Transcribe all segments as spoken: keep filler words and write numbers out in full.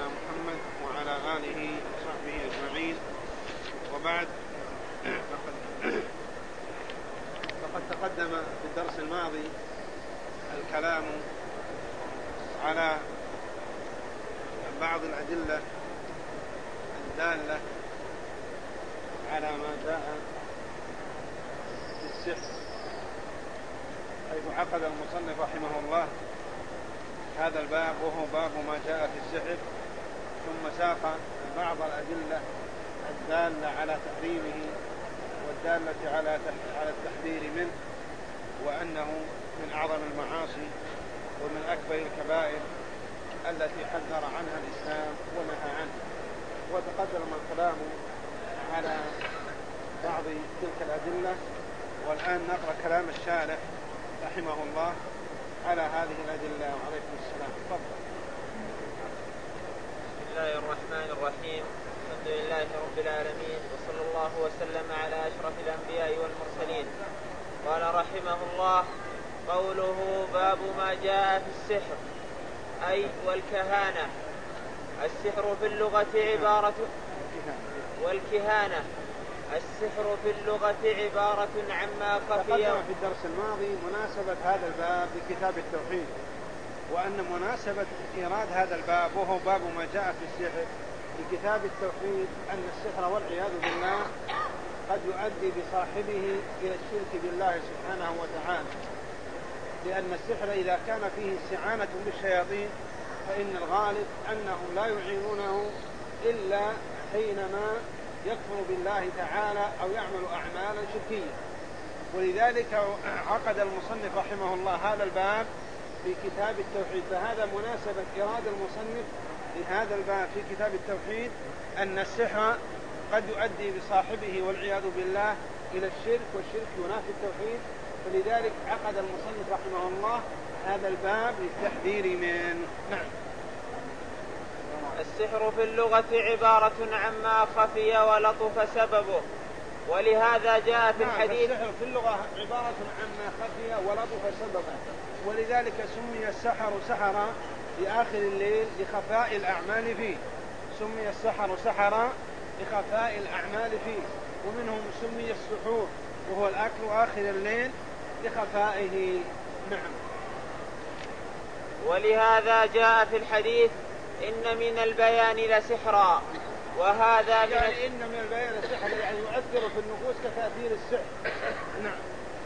محمد وعلى آله وصحبه أجمعين. وبعد، فقد, فقد تقدم في الدرس الماضي الكلام على بعض الأدلة الدالة على ما جاء في السحر، حيث عقد المصنف رحمه الله هذا الباب وهو باب ما جاء في السحر، ثم ساق بعض الأدلة الدالة على تحريمه والدالة على على التحذير منه، وأنه من أعظم المعاصي ومن أكبر الكبائر التي حذر عنها الإسلام ونهى عنها. وتقدم الكلام على بعض تلك الأدلة، والآن نقرأ كلام الشارح رحمه الله على هذه الأدلة. وعليكم السلام. تفضل. بسم الله الرحمن الرحيم. الحمد لله رب العالمين، وصلى الله وسلم على أشرف الأنبياء والمرسلين. قال رحمه الله: قوله باب ما جاء في السحر، أي والكهانة. السحر في اللغة عبارة والكهانة السحر في اللغة عبارة عما خفي. تقدم في الدرس الماضي مناسبة هذا الباب بكتاب التوحيد، وأن مناسبة إيراد هذا الباب وهو باب ما جاء في السحر بكتاب التوحيد أن السحر والعياذ بالله قد يؤدي بصاحبه إلى الشرك بالله سبحانه وتعالى، لأن السحر إذا كان فيه استعانة بالشياطين فإن الغالب أنهم لا يعينونه إلا حينما يكفر بالله تعالى أو يعمل أعمالا شركية. ولذلك عقد المصنف رحمه الله هذا الباب في كتاب التوحيد. فهذا مناسبة إرادة المصنف لهذا الباب في كتاب التوحيد أن السحر قد يؤدي بصاحبه والعياذ بالله إلى الشرك، والشرك ينافي التوحيد، فلذلك عقد المصنف رحمه الله هذا الباب للتحذير منه. نعم. السحر في اللغة عبارة عما خفي ولطف سببه، ولهذا جاء في الحديث. السحر في اللغة عبارة عما خفي ولطف سببه، ولذلك سمي السحر سحرا في آخر الليل لخفاء الأعمال فيه. سمي السحر سحرا لخفاء الأعمال فيه، ومنهم سمي السحور وهو الأكل آخر الليل لخفائه. نعم. ولهذا جاء في الحديث: إن من البيان لسحرا. وهذا من يعني إن من البيان لسحرا، يعني يؤثر في النفوس كتأثير السحر. نعم.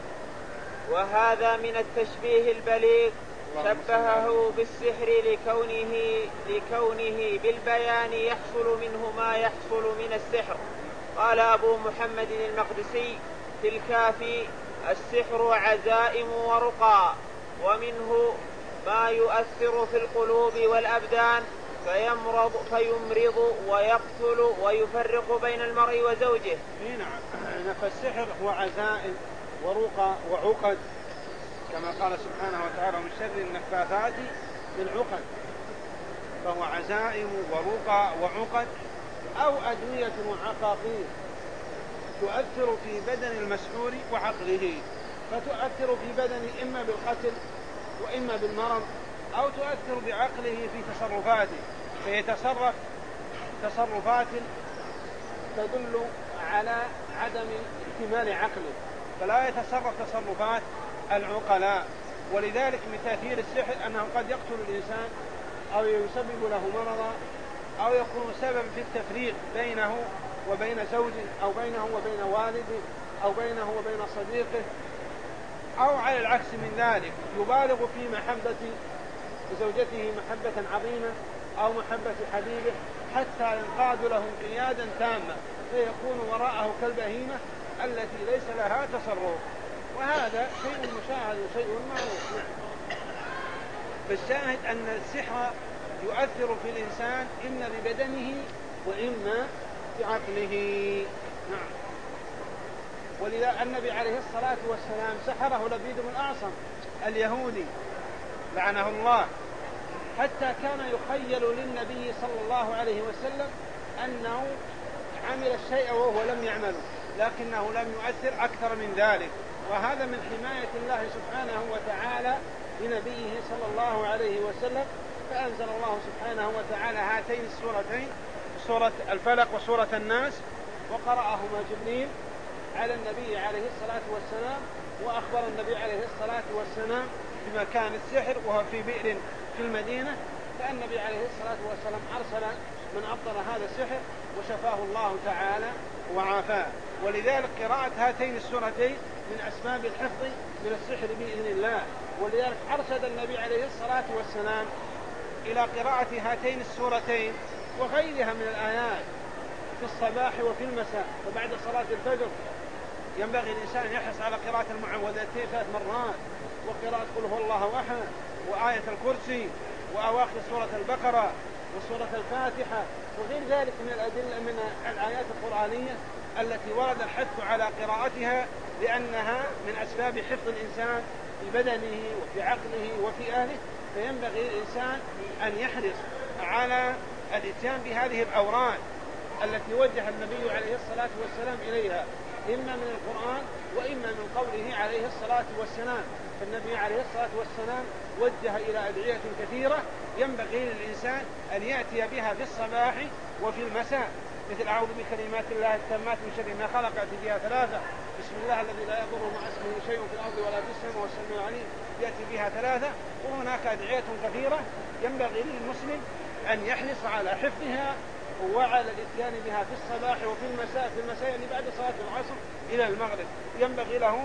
وهذا من التشبيه البليغ، شبهه بالسحر لكونه لكونه بالبيان يحصل منه ما يحصل من السحر. قال أبو محمد المقدسي في الكافي: السحر عزائم ورقى، ومنه ما يؤثر في القلوب والأبدان فيمرض فيمرض ويقتل ويفرق بين المرء وزوجه. نعم. فالسحر هو عزائم ورقى وعقد، كما قال سبحانه وتعالى: من شر النفاثات في العقد. فهو عزائم ورقى وعقد أو أدوية وعقاقير تؤثر في بدن المسحور وعقله، فتؤثر في بدنه إما بالقتل وإما بالمرض، أو تؤثر بعقله في تصرفاته، فيتصرف تصرفات تدل على عدم اكتمال عقله، فلا يتصرف تصرفات العقلاء. ولذلك من تأثير السحر أنه قد يقتل الإنسان أو يسبب له مرضا، أو يكون سبب في التفريق بينه وبين زوجه، أو بينه وبين والده، أو بينه وبين صديقه، أو على العكس من ذلك يبالغ في محبة زوجته محبة عظيمة أو محبة حبيبه حتى ينقاد له انقيادا تاما، فيكون وراءه كالبهيمة التي ليس لها تصرف. وهذا شيء مشاهد وشيء معروف. فالشاهد أن السحر يؤثر في الإنسان إما ببدنه وإما بعقله. نعم. ولذا النبي عليه الصلاة والسلام سحره لبيد بن الأعصم اليهودي لعنه الله، حتى كان يخيل للنبي صلى الله عليه وسلم أنه عمل الشيء وهو لم يعمله، لكنه لم يؤثر أكثر من ذلك. وهذا من حماية الله سبحانه وتعالى لنبيه صلى الله عليه وسلم، فأنزل الله سبحانه وتعالى هاتين السورتين، سورة الفلق وسورة الناس، وقرأهما جبريل على النبي عليه الصلاة والسلام، وأخبر النبي عليه الصلاة والسلام بمكان السحر وهو في بئر في المدينة، فالنبي عليه الصلاة والسلام أرسل من أبطل هذا السحر وشفاه الله تعالى وعافاه. ولذلك قراءة هاتين السورتين من أسباب الحفظ من السحر بإذن الله. ولذلك أرشد النبي عليه الصلاة والسلام إلى قراءة هاتين السورتين وغيرها من الآيات في الصباح وفي المساء. فبعد صلاة الفجر ينبغي الإنسان أن يحرص على قراءة المعوذتين ثلاث مرات، وقراءة قل هو الله أحد، وآية الكرسي، وأواخر سورة البقرة، وسورة الفاتحة، وغير ذلك من الأدلة من الآيات القرآنية التي ورد الحث على قراءتها، لأنها من أسباب حفظ الإنسان في بدنه وفي عقله وفي أهله. فينبغي الإنسان أن يحرص على الإتيان بهذه الأوراد التي وجه النبي عليه الصلاة والسلام إليها، إما من القرآن وإما من قوله عليه الصلاة والسلام. فالنبي عليه الصلاة والسلام وجه إلى أدعية كثيرة ينبغي للإنسان أن يأتي بها في الصباح وفي المساء، مثل أعوذ بكلمات الله التامات من شر ما خلق، يأتي بها ثلاثة، بسم الله الذي لا يضر مع اسمه شيء في الأرض ولا في السماء والسميع العليم، يأتي بها ثلاثة. وهناك أدعية كثيرة ينبغي للمسلم أن يحرص على حفظها وعلى الاتيان بها في الصباح وفي المساء. في المساء يعني بعد صلاة العصر إلى المغرب ينبغي له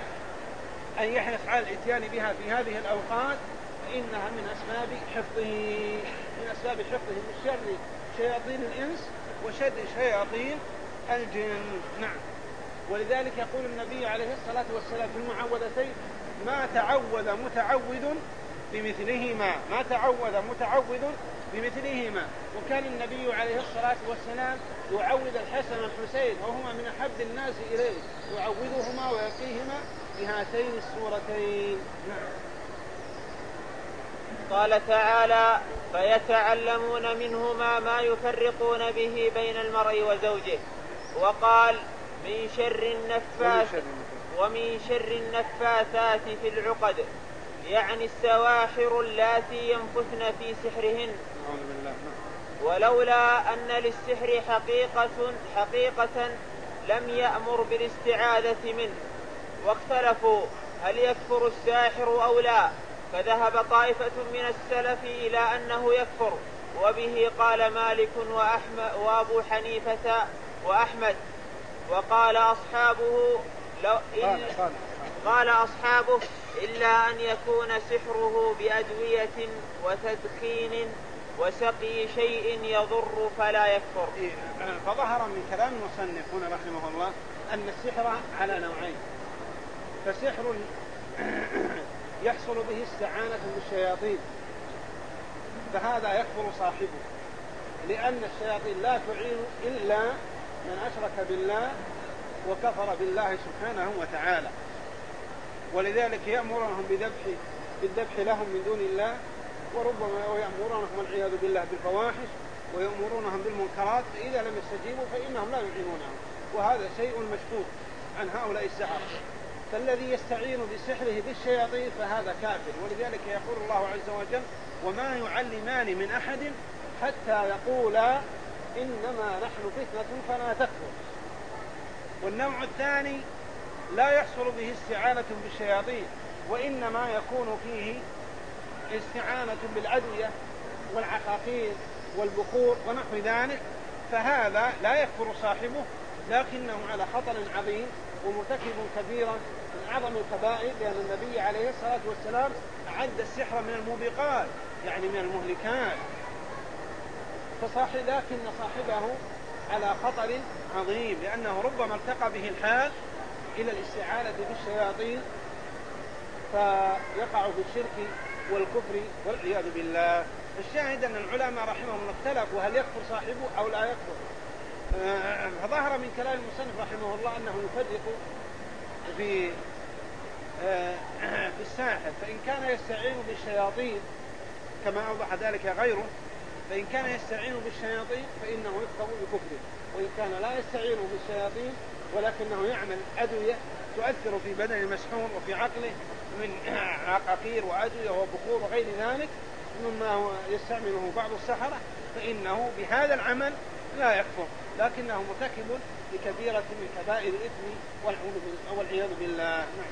أن يحرص على الاتيان بها في هذه الأوقات، فإنها من أسباب حفظه من أسباب حفظه من شر شياطين الإنس وشر شياطين الجن. نعم. ولذلك يقول النبي عليه الصلاة والسلام في المعوذتين: ما تعوذ متعوذ بمثلهما ما تعوذ متعوذ بمثلهما. وكان النبي عليه الصلاة والسلام يعوذ الحسن والحسين وهما من أحب الناس إليه، يعوذهما ويقيهما بهاتين السورتين. نعم. قال تعالى: فيتعلمون منهما ما يفرقون به بين المرء وزوجه. وقال: من شر النفاثات ومن شر النفاثات في العقد، يعني السواحر اللاتي ينفثن في سحرهن. ولولا أن للسحر حقيقة حقيقة لم يأمر بالاستعاذة منه. واختلفوا هل يكفر الساحر أو لا، فذهب طائفة من السلف إلى أنه يكفر، وبه قال مالك وأحمد وأبو حنيفة وأحمد. وقال أصحابه لو إلا قال أصحابه إلا أن يكون سحره بأدوية وتدخين وسقي شيء يضر فلا يكفر. فظهر من كلام المصنف هنا رحمه الله أن السحر على نوعين: فسحر يحصل به استعانة بالشياطين، فهذا يكفر صاحبه، لأن الشياطين لا تعين إلا من أشرك بالله وكفر بالله سبحانه وتعالى. ولذلك يأمرهم بذبح بالذبح لهم من دون الله، وربما يأمرونهم والعياذ بالله بالفواحش، ويأمرونهم بالمنكرات، فإذا لم يستجيبوا فإنهم لا يعينونهم، وهذا شيء مشكوك عن هؤلاء السحرة. فالذي يستعين بسحره بالشياطين فهذا كافر. ولذلك يقول الله عز وجل: وما يعلمان من أحد حتى يقولا إنما نحن فتنة فلا تكفر. والنوع الثاني لا يحصل به استعانة بالشياطين، وإنما يكون فيه استعانة بالأدوية والعقاقير والبخور ونحو ذلك، فهذا لا يكفر صاحبه، لكنه على خطر عظيم ومرتكب كبيرا من أعظم الكبائر، لأن النبي عليه الصلاة والسلام أعد السحر من الموبقات، يعني من المهلكات. فصاحب لكن صاحبه على خطر عظيم، لأنه ربما التقى به الحال إلى الاستعانة بالشياطين فيقع في الشرك والكفر والعياذ بالله. الشاهد أن العلماء رحمهم الله اختلفوا هل يكفر صاحبه أو لا يكفر. فظهر من كلام المصنف رحمه الله أنه يفرق في في الساحر، فإن كان يستعين بالشياطين كما أوضح ذلك غيره، فإن كان يستعين بالشياطين فإنه يكفر بكفره، وإن كان لا يستعين بالشياطين ولكنه يعمل أدوية تؤثر في بدن المسحور وفي عقله من عقاقير وأدوية وبخور وغير ذلك، مما هو يستعمله بعض السحرة فإنه بهذا العمل لا يكفر، لكنه مرتكب لكبيرة من كبائر الإثم والعياذ بالله. نعم.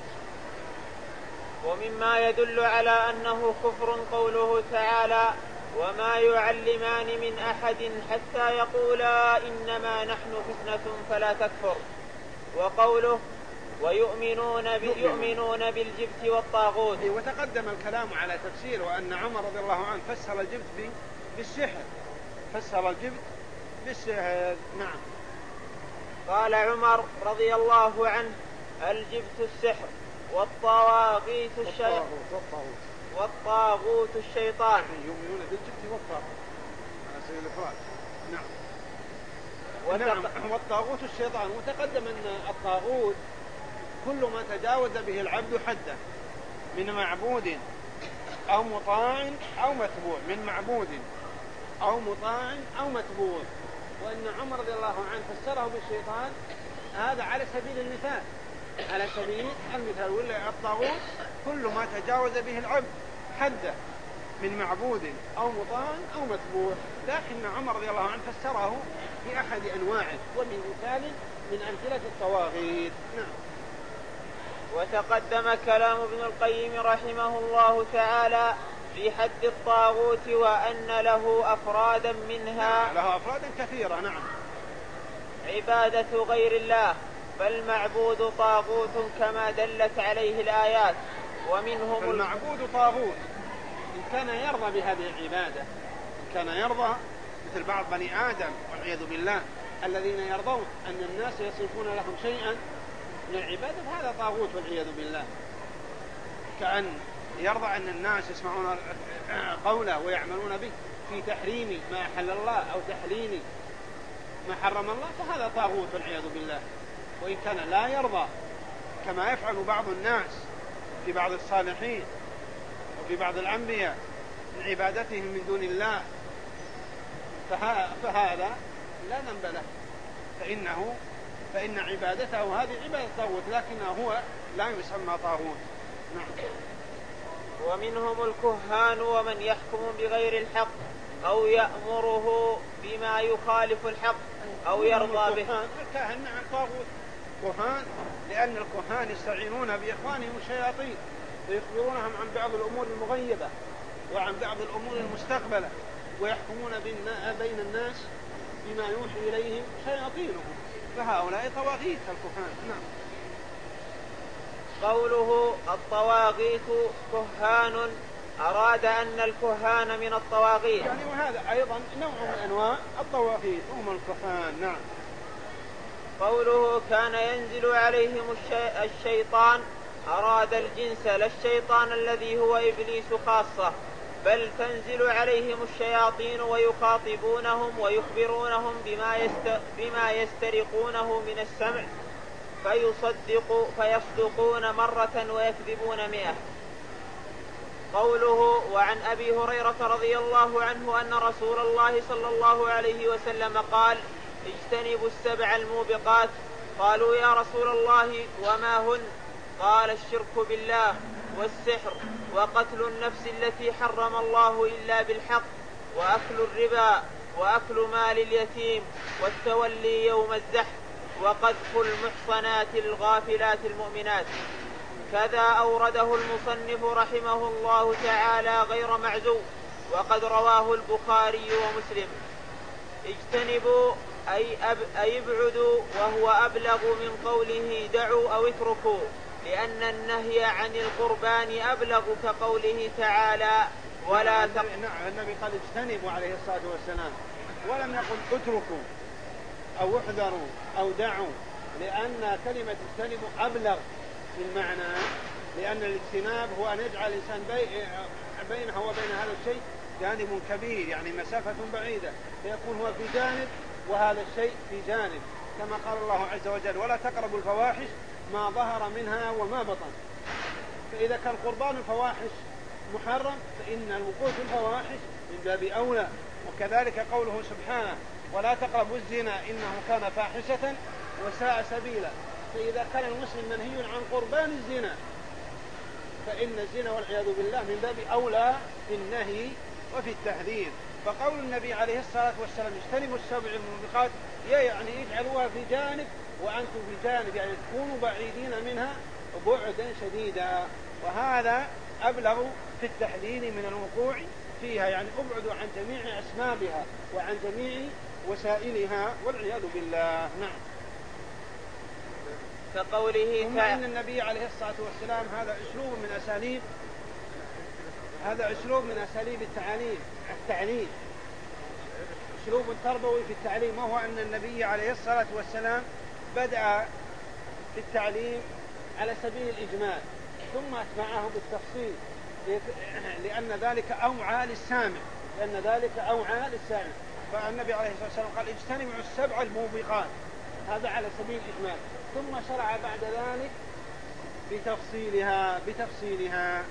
ومما يدل على أنه كفر قوله تعالى: وما يعلمان من أحد حتى يقولا إنما نحن فتنة فلا تكفر. وقوله: ويؤمنون يؤمنون بالجبت والطاغوت. وتقدم الكلام على تفسير وأن عمر رضي الله عنه فسر الجبت بالسحر، فسر الجبت بالسحر. نعم. قال عمر رضي الله عنه: الجبت السحر والطواغيت الشيطان والطاغوت الشيطان. يؤمنون بالجبت والطاغوت على سبيل الإفراد. نعم. وتق... نعم. والطاغوت الشيطان. وتقدم أن الطاغوت كل ما تجاوز به العبد حده من معبود أو مطاع أو متبوع، من معبود أو مطاع أو متبوع. وأن عمر رضي الله عنه فسره بالشيطان هذا على سبيل المثال، على سبيل المثال. ولا الطاغوت كل ما تجاوز به العبد حده من معبود أو مطاع أو متبوع، لكن عمر رضي الله عنه فسره بأحد أنواعه ومن مثال من أمثلة الطواغيت. نعم. وتقدم كلام ابن القيم رحمه الله تعالى في حد الطاغوت وأن له أفرادا منها. له أفرادا كثيرة. نعم. عبادة غير الله، فالمعبود طاغوت كما دلت عليه الآيات. ومنهم المعبود طاغوت إن كان يرضى بهذه العبادة، إن كان يرضى مثل بعض بني آدم والعياذ بالله الذين يرضون أن الناس يصرفون لهم شيئا من العبادة، فهذا طاغوت والعياذ بالله. كأن يرضى أن الناس يسمعون قوله ويعملون به في تحريم ما أحل الله أو تحليل ما حرم الله، فهذا طاغوت والعياذ بالله. وإن كان لا يرضى كما يفعل بعض الناس في بعض الصالحين وفي بعض الأنبياء من عبادتهم من دون الله، فهذا لا ذنب له، فإنه فإن عبادته هذه عبادة طاغوت، لكنه هو لا يسمى طاغوت. نعم. ومنهم الكهان ومن يحكم بغير الحق أو يأمره بما يخالف الحق أو يرضى به. الكاهن نعم طاغوت. كهان لأن الكهان يستعينون بإخوانهم الشياطين ويخبرونهم عن بعض الأمور المغيبة وعن بعض الأمور المستقبلة، ويحكمون بين الناس بما يوحي إليهم شياطينهم، فهؤلاء طواغيت الكهان. نعم. قوله الطواغيت كهان أراد أن الكهان من الطواغيت، يعني وهذا أيضا نوع من أنواع الطواغيت هم الكهان. نعم. قوله كان ينزل عليهم الشي... الشيطان أراد الجنس لا الشيطان الذي هو إبليس خاصة، بل تنزل عليهم الشياطين ويخاطبونهم ويخبرونهم بما, يست... بما يسترقونه من السمع فيصدق فيصدقون مرة ويكذبون مئة. قوله وعن أبي هريرة رضي الله عنه أن رسول الله صلى الله عليه وسلم قال: اجتنبوا السبع الموبقات. قالوا يا رسول الله وما هن؟ قال: الشرك بالله والسحر وقتل النفس التي حرم الله إلا بالحق وأكل الربا وأكل مال اليتيم والتولي يوم الزحف وقذف المحصنات الغافلات المؤمنات. كذا أورده المصنف رحمه الله تعالى غير معزو، وقد رواه البخاري ومسلم. اجتنبوا أي, أب أي ابعدوا، وهو أبلغ من قوله دعوا أو اتركوا، لأن النهي عن القربان أبلغ كقوله تعالى ولا تق... نعم. النبي قال اجتنبوا عليه الصلاة والسلام، ولم يقل اتركوا أو احذروا أو دعوا، لأن كلمة اجتنبوا أبلغ في المعنى، لأن الاجتناب هو أن يجعل الإنسان بي... بينه وبين هذا الشيء جانب كبير، يعني مسافة بعيدة، فيكون هو في جانب وهذا الشيء في جانب، كما قال الله عز وجل ولا تقربوا الفواحش ما ظهر منها وما بطن. فإذا كان قربان الفواحش محرم فإن الوقوع في الفواحش من باب أولى. وكذلك قوله سبحانه ولا تقربوا الزنا إنه كان فاحشة وساء سبيلا. فإذا كان المسلم منهي عن قربان الزنا فإن الزنا والعياذ بالله من باب أولى في النهي وفي التحذير. فقول النبي عليه الصلاة والسلام اجتنبوا السبع الموبقات يعني اجعلوها في جانب وأنتم في جانب، يعني تكونوا بعيدين منها بعدا شديدا، وهذا أبلغ في التحذير من الوقوع فيها، يعني ابعدوا عن جميع أسبابها وعن جميع وسائلها والعياذ بالله. نعم. كقوله ثم إن النبي عليه الصلاة والسلام هذا أسلوب من أساليب هذا أسلوب من أساليب التعليم التعليم أسلوب تربوي في التعليم، وهو أن النبي عليه الصلاة والسلام بدأ في التعليم على سبيل الإجمال ثم أتبعه بالتفصيل، لأن ذلك أوعى للسامع لأن ذلك أوعى للسامع فالنبي عليه الصلاة والسلام قال اجتنبوا السبع الموبقات، هذا على سبيل الإجمال، ثم شرع بعد ذلك بتفصيلها بتفصيلها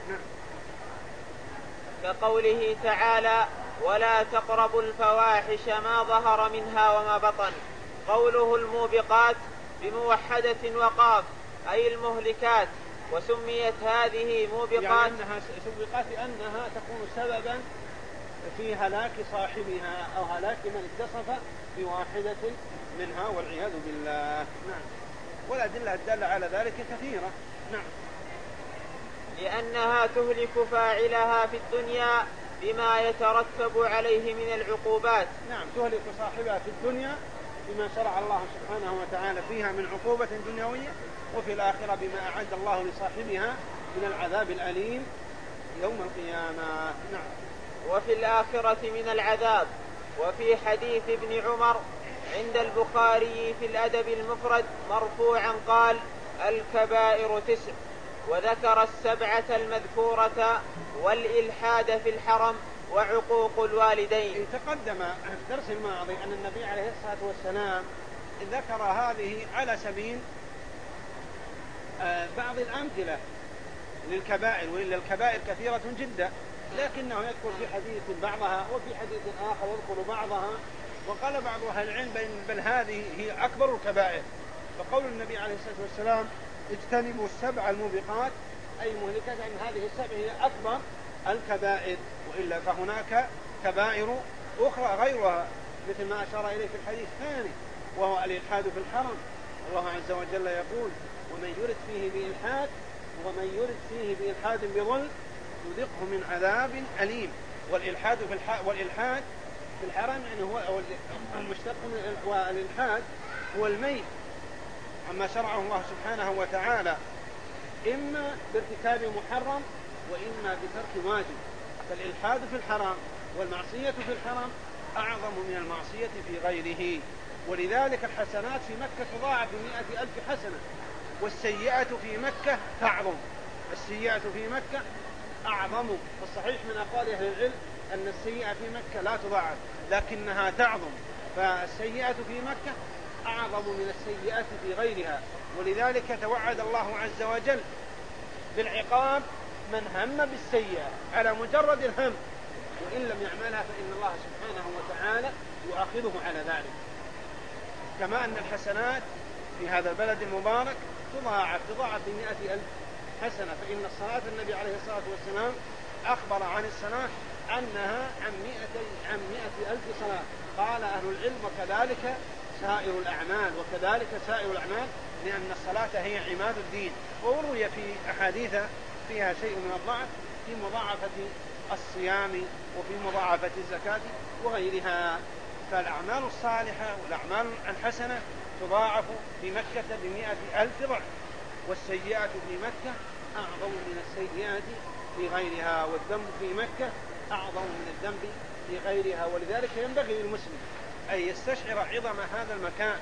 كقوله تعالى ولا تقربوا الفواحش ما ظهر منها وما بطن. قوله الموبقات بموحدة وقاف أي المهلكات، وسميت هذه موبقات يعني أنها سبقات لأنها تكون سببا في هلاك صاحبها أو هلاك من اتصف بواحدة منها والعياذ بالله. نعم. والأدلة الدالة على ذلك كثيرة. نعم. لأنها تهلك فاعلها في الدنيا بما يترتب عليه من العقوبات. نعم، تهلك صاحبها في الدنيا بما شرع الله سبحانه وتعالى فيها من عقوبة دنيوية، وفي الآخرة بما أعد الله لصاحبها من العذاب الأليم يوم القيامة. نعم. وفي الآخرة من العذاب. وفي حديث ابن عمر عند البخاري في الأدب المفرد مرفوعا قال الكبائر تسع، وذكر السبعة المذكورة والإلحاد في الحرم وعقوق الوالدين. تقدم في الدرس الماضي أن النبي عليه الصلاة والسلام ذكر هذه على سبيل بعض الأمثلة للكبائر، وإلا الكبائر كثيرة جدا، لكنه يذكر في حديث بعضها وفي حديث آخر يذكر بعضها، وقال بعض أهل العلم بل هذه هي أكبر الكبائر. فقول النبي عليه الصلاة والسلام اجتنبوا السبع الموبقات أي مهلكات، أن هذه السبع هي أكبر الكبائر، وإلا فهناك كبائر أخرى غيرها مثل ما أشار إليه في الحديث الثاني وهو الإلحاد في الحرم. الله عز وجل يقول ومن يرد فيه بإلحاد ومن يرد فيه بإلحاد بظلم يذقه من عذاب أليم. والإلحاد في الح... والإلحاد في الحرم يعني هو المشتق من والإلحاد هو الميل عما شرعه الله سبحانه وتعالى، إما بارتكاب محرم وإما بترك واجب. فالإلحاد في الحرام والمعصية في الحرام أعظم من المعصية في غيره، ولذلك الحسنات في مكة تضاعف بمئة ألف حسنة، والسيئة في مكة تعظم. السيئة في مكة أعظم، والصحيح من أقوال أهل العلم أن السيئة في مكة لا تضاعف لكنها تعظم، فالسيئة في مكة أعظم من السيئات في غيرها. ولذلك توعد الله عز وجل بالعقاب من هم بالسيئة على مجرد الهم، وإن لم يعملها فإن الله سبحانه وتعالى يؤاخذه على ذلك. كما أن الحسنات في هذا البلد المبارك تضاعف تضاعف بمئة ألف حسنة، فإن الصلاة النبي عليه الصلاة والسلام أخبر عن الصلاة أنها عن مئة عن مئة ألف صلاة. قال أهل العلم وكذلك سائر الأعمال وكذلك سائر الأعمال لأن الصلاة هي عماد الدين. وروي في أحاديث فيها شيء من الضعف في مضاعفة الصيام وفي مضاعفة الزكاة وغيرها. فالأعمال الصالحة والأعمال الحسنة تضاعف في مكة بمئة ألف ضعف، والسيئات في مكة أعظم من السيئات في غيرها، والذنب في مكة أعظم من الذنب في غيرها. ولذلك ينبغي للمسلم أن يستشعر عظم هذا المكان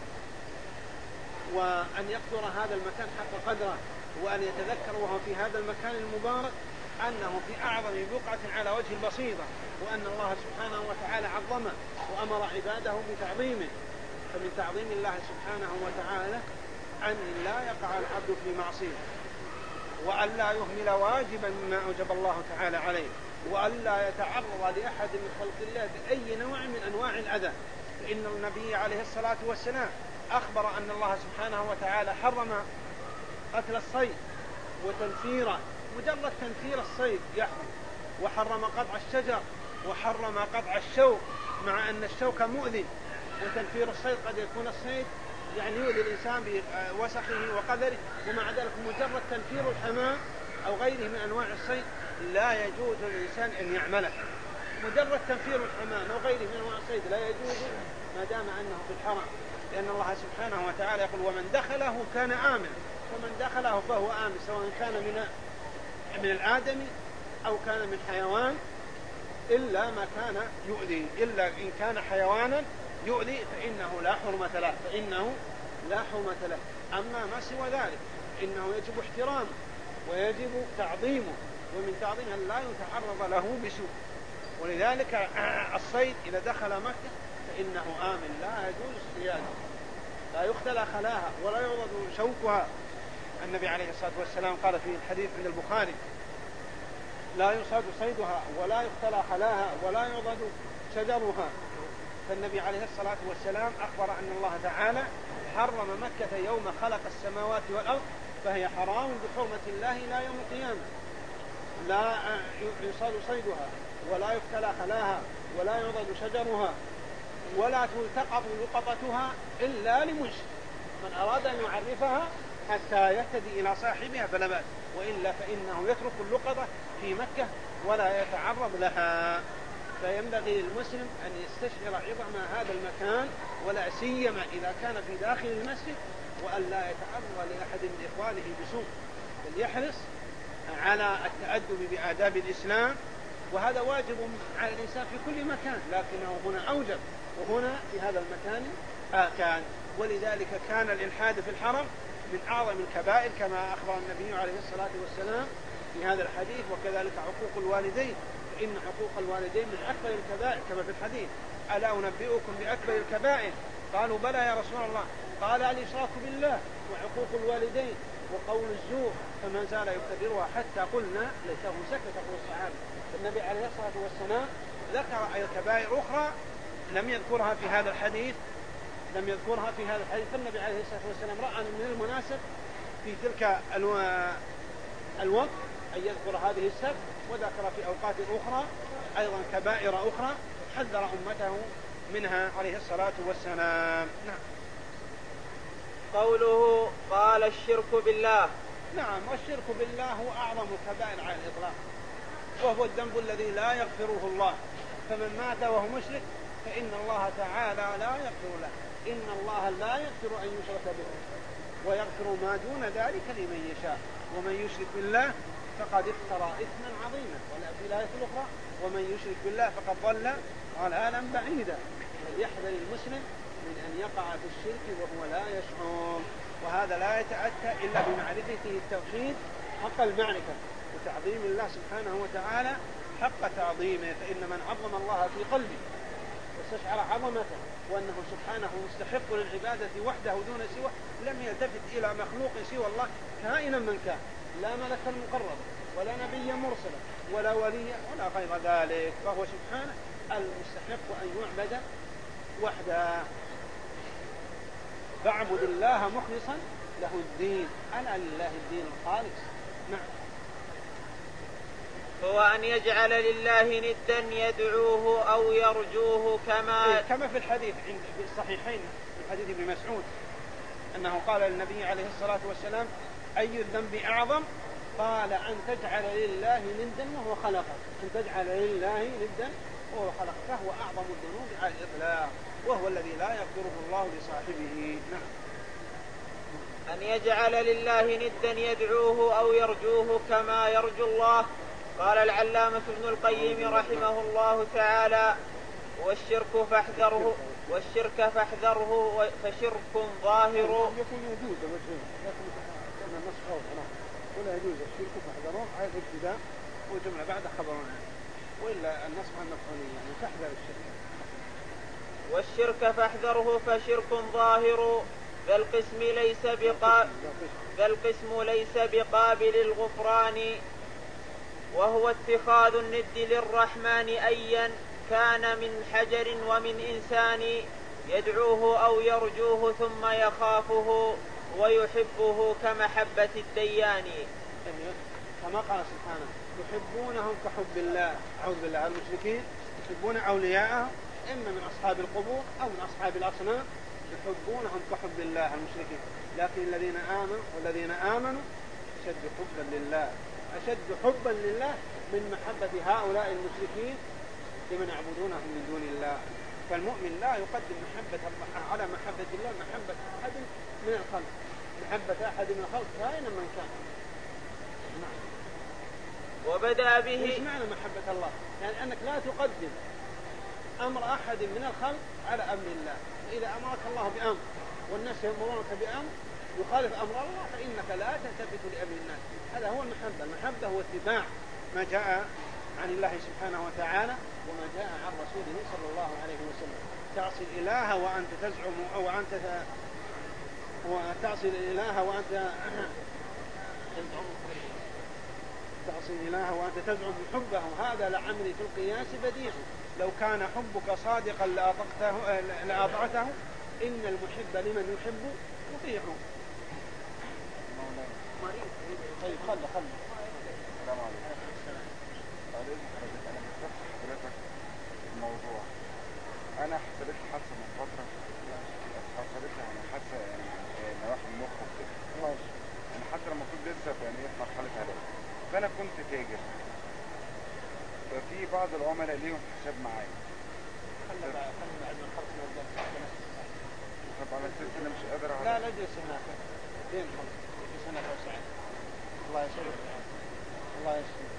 وأن يقدر هذا المكان حق قدره، وأن يتذكر وهو في هذا المكان المبارك أنه في أعظم بقعة على وجه البسيطة، وأن الله سبحانه وتعالى عظمه وأمر عباده بتعظيمه. فمن تعظيم الله سبحانه وتعالى أن لا يقع العبد في معصية، وأن لا يهمل واجبا مما أوجب الله تعالى عليه، وأن لا يتعرض لأحد من خلق الله بأي نوع من أنواع الأذى. فإن النبي عليه الصلاة والسلام أخبر أن الله سبحانه وتعالى حرم قتل الصيد وتنفيره مجرد تنفير الصيد يحرم، وحرم قطع الشجر، وحرم قطع الشوك، مع أن الشوك مؤذي، وتنفير الصيد قد يكون الصيد يعني يؤذي الإنسان بوسخه وقدره، ومع ذلك مجرد تنفير الحمام أو غيره من أنواع الصيد لا يجوز للإنسان أن يعمله. مجرد تنفير الحمام أو غيره من أنواع الصيد لا يجوز ما دام أنه في الحرم، لأن الله سبحانه وتعالى يقول ومن دخله كان آمن، ومن دخله فهو آمن، سواء كان من من الآدم أو كان من حيوان، إلا ما كان يؤذي، إلا إن كان حيوانا يؤذي فإنه لا حرمة له، فإنه لا حرمة له. أما ما سوى ذلك إنه يجب احترامه ويجب تعظيمه، ومن تعظيمه لا يتعرض له بسوء. ولذلك الصيد إذا دخل مكة فإنه آمن، لا يجوز الصياد، لا يختلى خلاها ولا يعضد شوكها. النبي عليه الصلاة والسلام قال في الحديث عند البخاري لا يصاد صيدها ولا يختلى خلاها ولا يعضد شجرها. فالنبي عليه الصلاة والسلام أخبر أن الله تعالى حرم مكة يوم خلق السماوات والأرض، فهي حرام بحرمة الله إلى يوم القيامة، لا يصاد صيدها ولا يختلى خلاها ولا يعضد شجرها ولا تلتقط لقطتها إلا لمنشد، من أراد أن يعرفها حتى يهتدي إلى صاحبها فلا بأس، وإلا فإنه يترك اللقطة في مكة ولا يتعرض لها. فينبغي للمسلم أن يستشعر عظم هذا المكان، ولا سيما إذا كان في داخل المسجد، وأن لا يتعرض لأحد من إخوانه بسوء، بل يحرص على التأدب بآداب الإسلام، وهذا واجب على الإنسان في كل مكان، لكنه هنا أوجب، وهنا في هذا المكان آكان. ولذلك كان الإلحاد في الحرم من أعظم الكبائر كما أخبر النبي عليه الصلاة والسلام في هذا الحديث، وكذلك عقوق الوالدين، فإن حقوق الوالدين من أكبر الكبائر كما في الحديث ألا أنبئكم بأكبر الكبائر؟ قالوا بلى يا رسول الله، قال الإشراك بالله وعقوق الوالدين وقول الزور، فما زال يكررها حتى قلنا ليته سكت تقول الصحابة. فالنبي عليه الصلاة والسلام ذكر أي كبائر أخرى لم يذكرها في هذا الحديث لم يذكرها في هذا الحديث فالنبي عليه الصلاة والسلام رأى من المناسب في تلك الو... الوقت أن يذكر هذه السبع، وذكر في أوقات أخرى أيضا كبائر أخرى حذر أمته منها عليه الصلاة والسلام. نعم. قوله قال الشرك بالله. نعم، والشرك بالله هو أعظم الكبائر على الإطلاق، وهو الذنب الذي لا يغفره الله، فمن مات وهو مشرك فإن الله تعالى لا يغفر له، إن الله لا يغفر أن يشرك به ويغفر ما دون ذلك لمن يشاء، ومن يشرك بالله فقد افترى إثما عظيما. وفي الآية الأخرى ومن يشرك بالله فقد ضل ضلالا بعيدا. فليحذر المسلم من أن يقع في الشرك وهو لا يشعر، وهذا لا يتأتى إلا بمعرفته التوحيد حق المعرفة وتعظيم الله سبحانه وتعالى حق تعظيمه. فإن من عظم الله في قلبه واستشعر عظمته وأنه سبحانه مستحق للعبادة وحده دون سواه لم يلتفت إلى مخلوق سوى الله كائنا من كان، لا ملكا مقربا ولا نبيا مرسلا ولا وليا ولا غير ذلك، فهو سبحانه المستحق أن يعبد وحده. فاعبد الله مخلصا له الدين، ألا لله الدين الخالص. نعم. هو أن يجعل لله ندا يدعوه أو يرجوه كما إيه كما في الحديث عند الصحيحين في حديث ابن مسعود أنه قال للنبي عليه الصلاة والسلام أي الذنب أعظم؟ قال أن تجعل لله ندا وهو خلقك، أن تجعل لله ندا وهو خلقك، فهو أعظم الذنوب على الإطلاق، وهو الذي لا يغفره الله لصاحبه. نعم. أن يجعل لله ندا يدعوه أو يرجوه كما يرجو الله. قال العلامة ابن القيم رحمه الله تعالى والشرك فاحذره والشرك فاحذره فشرك ظاهر. يكون يجوز لكن النص أوضح ولا يجوز الشرك فاحذره عايز ابتداء وجملة بعد خبرنا، وإلا النص عن مفعولية يعني فاحذر الشرك. والشرك فاحذره فشرك ظاهر ذا القسم ليس بقابل ذا القسم ليس بقابل الغفران، وهو اتخاذ الند للرحمن أيا كان من حجر ومن إنسان يدعوه أو يرجوه ثم يخافه ويحبه كمحبة الديان. كما قال سبحانه يحبونهم كحب الله. أعوذ بالله. المشركين يحبون أولياءهم إما من أصحاب القبور أو من أصحاب الأصنام، يحبونهم كحب الله المشركين. لكن الذين آمنوا والذين آمنوا أشد حبا لله، أشد حبا لله من محبة هؤلاء المشركين لمن يعبدونهم من دون الله. فالمؤمن لا يقدم محبة الله على محبة الله محبة أحد من الخلق، محبة أحد من الخلق كائنا من كان. نعم. وبدأ به. ايش معنى محبة الله؟ يعني أنك لا تقدم أمر أحد من الخلق على أمر الله. إذا أمرك الله بأمر والناس يأمرونك بأمر يخالف أمر الله فإنك لا تلتفت لأمر الناس. هذا هو المحبة. المحبة هو اتباع ما جاء عن الله سبحانه وتعالى وما جاء عن رسوله صلى الله عليه وسلم. تعصي الإله وأنت تزعم أو أنت وتعصي الإله وأنت تعصي الإله وأنت تزعم حبه، هذا لعمري في القياس بديع. لو كان حبك صادقا لأطعته لأطعته إن المحب لمن يحب يطيعه. طيب خل خل. السلام عليكم. عليكم حضرتك. أنا بستفسر حضرتك الموضوع. أنا حصلت لي حادثة من فترة، حصلت لي يعني حادثة يعني نواحي المخ وكده. ماشي. أنا حتى لما كنت لسه يعني في مرحلة علاج، فأنا كنت تاجر، ففي بعض العملاء ليهم حساب معايا. خلنا بعد خلنا بعد ما نخلص من الدرس. طب على أساس أنا مش قادر على. لا لا اجلس هناك. فين خلص؟ اجلس هناك وسعد. الله يسلمك. الله يسلمك.